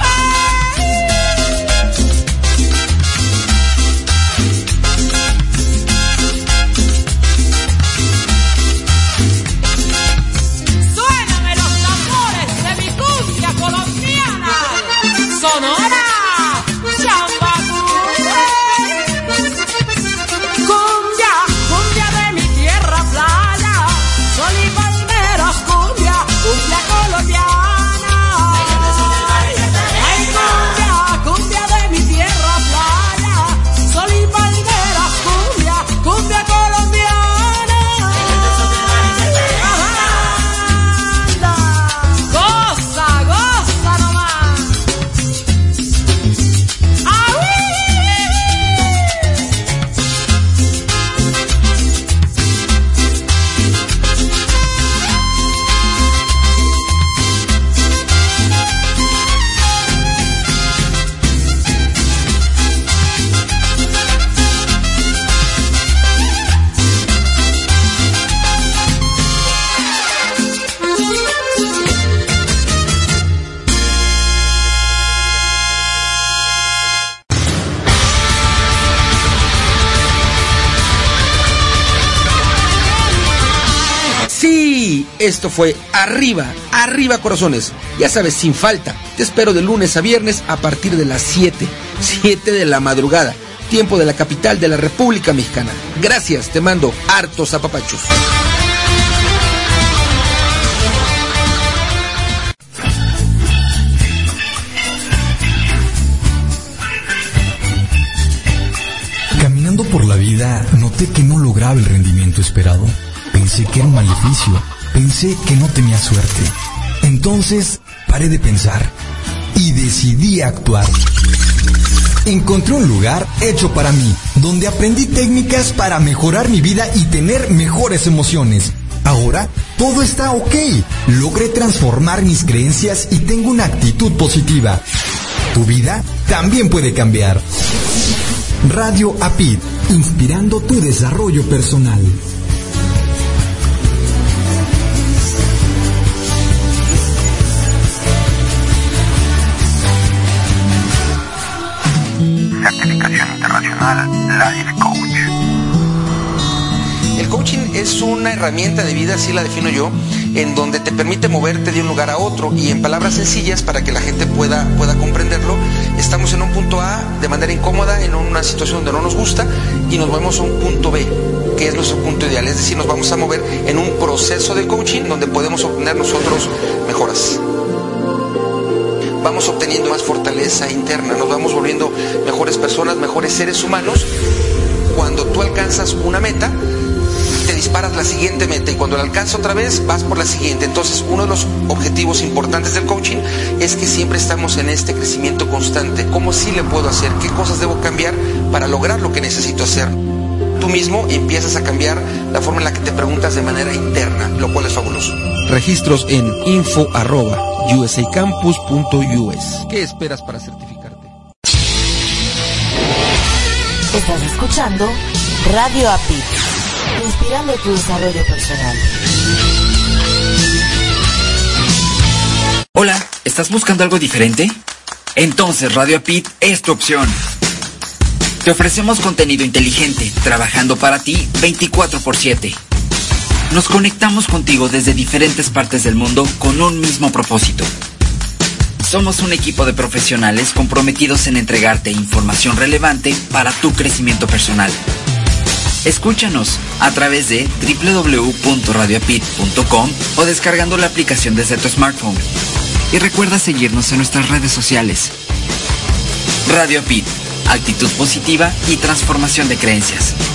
[SPEAKER 16] Suéname los tambores de mi cumbia colombiana. Sonora, chamba cumbia, cumbia de mi tierra playa, sol y palmeras, cumbia, cumbia colombiana. Ay, cumbia, cumbia de mi tierra playa, sol y palmeras, cumbia, cumbia colombiana. Anda, goza, goza nomás.
[SPEAKER 10] Sí, esto fue Arriba, Arriba Corazones. Ya sabes, sin falta. Te espero de lunes a viernes a partir de las siete, siete de la madrugada, tiempo de la capital de la República Mexicana. Gracias, te mando hartos apapachos.
[SPEAKER 5] Caminando por la vida, noté que no lograba el rendimiento esperado. Pensé que era un maleficio. Pensé que no tenía suerte. Entonces, paré de pensar y decidí actuar. encontré un lugar hecho para mí, donde aprendí técnicas para mejorar mi vida y tener mejores emociones. Ahora, todo está ok. Logré transformar mis creencias y tengo una actitud positiva. Tu vida también puede cambiar. Radio Apit, inspirando tu desarrollo personal.
[SPEAKER 8] Certificación internacional Life Coach.
[SPEAKER 7] El coaching es una herramienta de vida, así la defino yo, en donde te permite moverte de un lugar a otro, y en palabras sencillas para que la gente pueda, pueda comprenderlo. Estamos en un punto A de manera incómoda, en una situación donde no nos gusta, y nos movemos a un punto B, que es nuestro punto ideal. Es decir, nos vamos a mover en un proceso de coaching donde podemos obtener nosotros mejoras. Vamos obteniendo más fortaleza interna, nos vamos volviendo mejores personas, mejores seres humanos. Cuando tú alcanzas una meta, te disparas la siguiente meta, y cuando la alcanzas otra vez, vas por la siguiente. Entonces, uno de los objetivos importantes del coaching es que siempre estamos en este crecimiento constante. ¿Cómo sí le puedo hacer? ¿Qué cosas debo cambiar para lograr lo que necesito hacer? Tú mismo empiezas a cambiar la forma en la que te preguntas de manera interna, lo cual es fabuloso.
[SPEAKER 10] Registros en info arroba u s a campus punto u s. ¿Qué esperas para certificarte?
[SPEAKER 1] Estás escuchando Radio Apit, inspirando tu desarrollo personal.
[SPEAKER 2] Hola, ¿estás buscando algo diferente? Entonces Radio Apit es tu opción. Te ofrecemos contenido inteligente, trabajando para ti veinticuatro por siete. Nos conectamos contigo desde diferentes partes del mundo con un mismo propósito. Somos un equipo de profesionales comprometidos en entregarte información relevante para tu crecimiento personal. Escúchanos a través de doble u doble u doble u punto radio apit punto com o descargando la aplicación desde tu smartphone. Y recuerda seguirnos en nuestras redes sociales. Radio Apit, actitud positiva y transformación de creencias.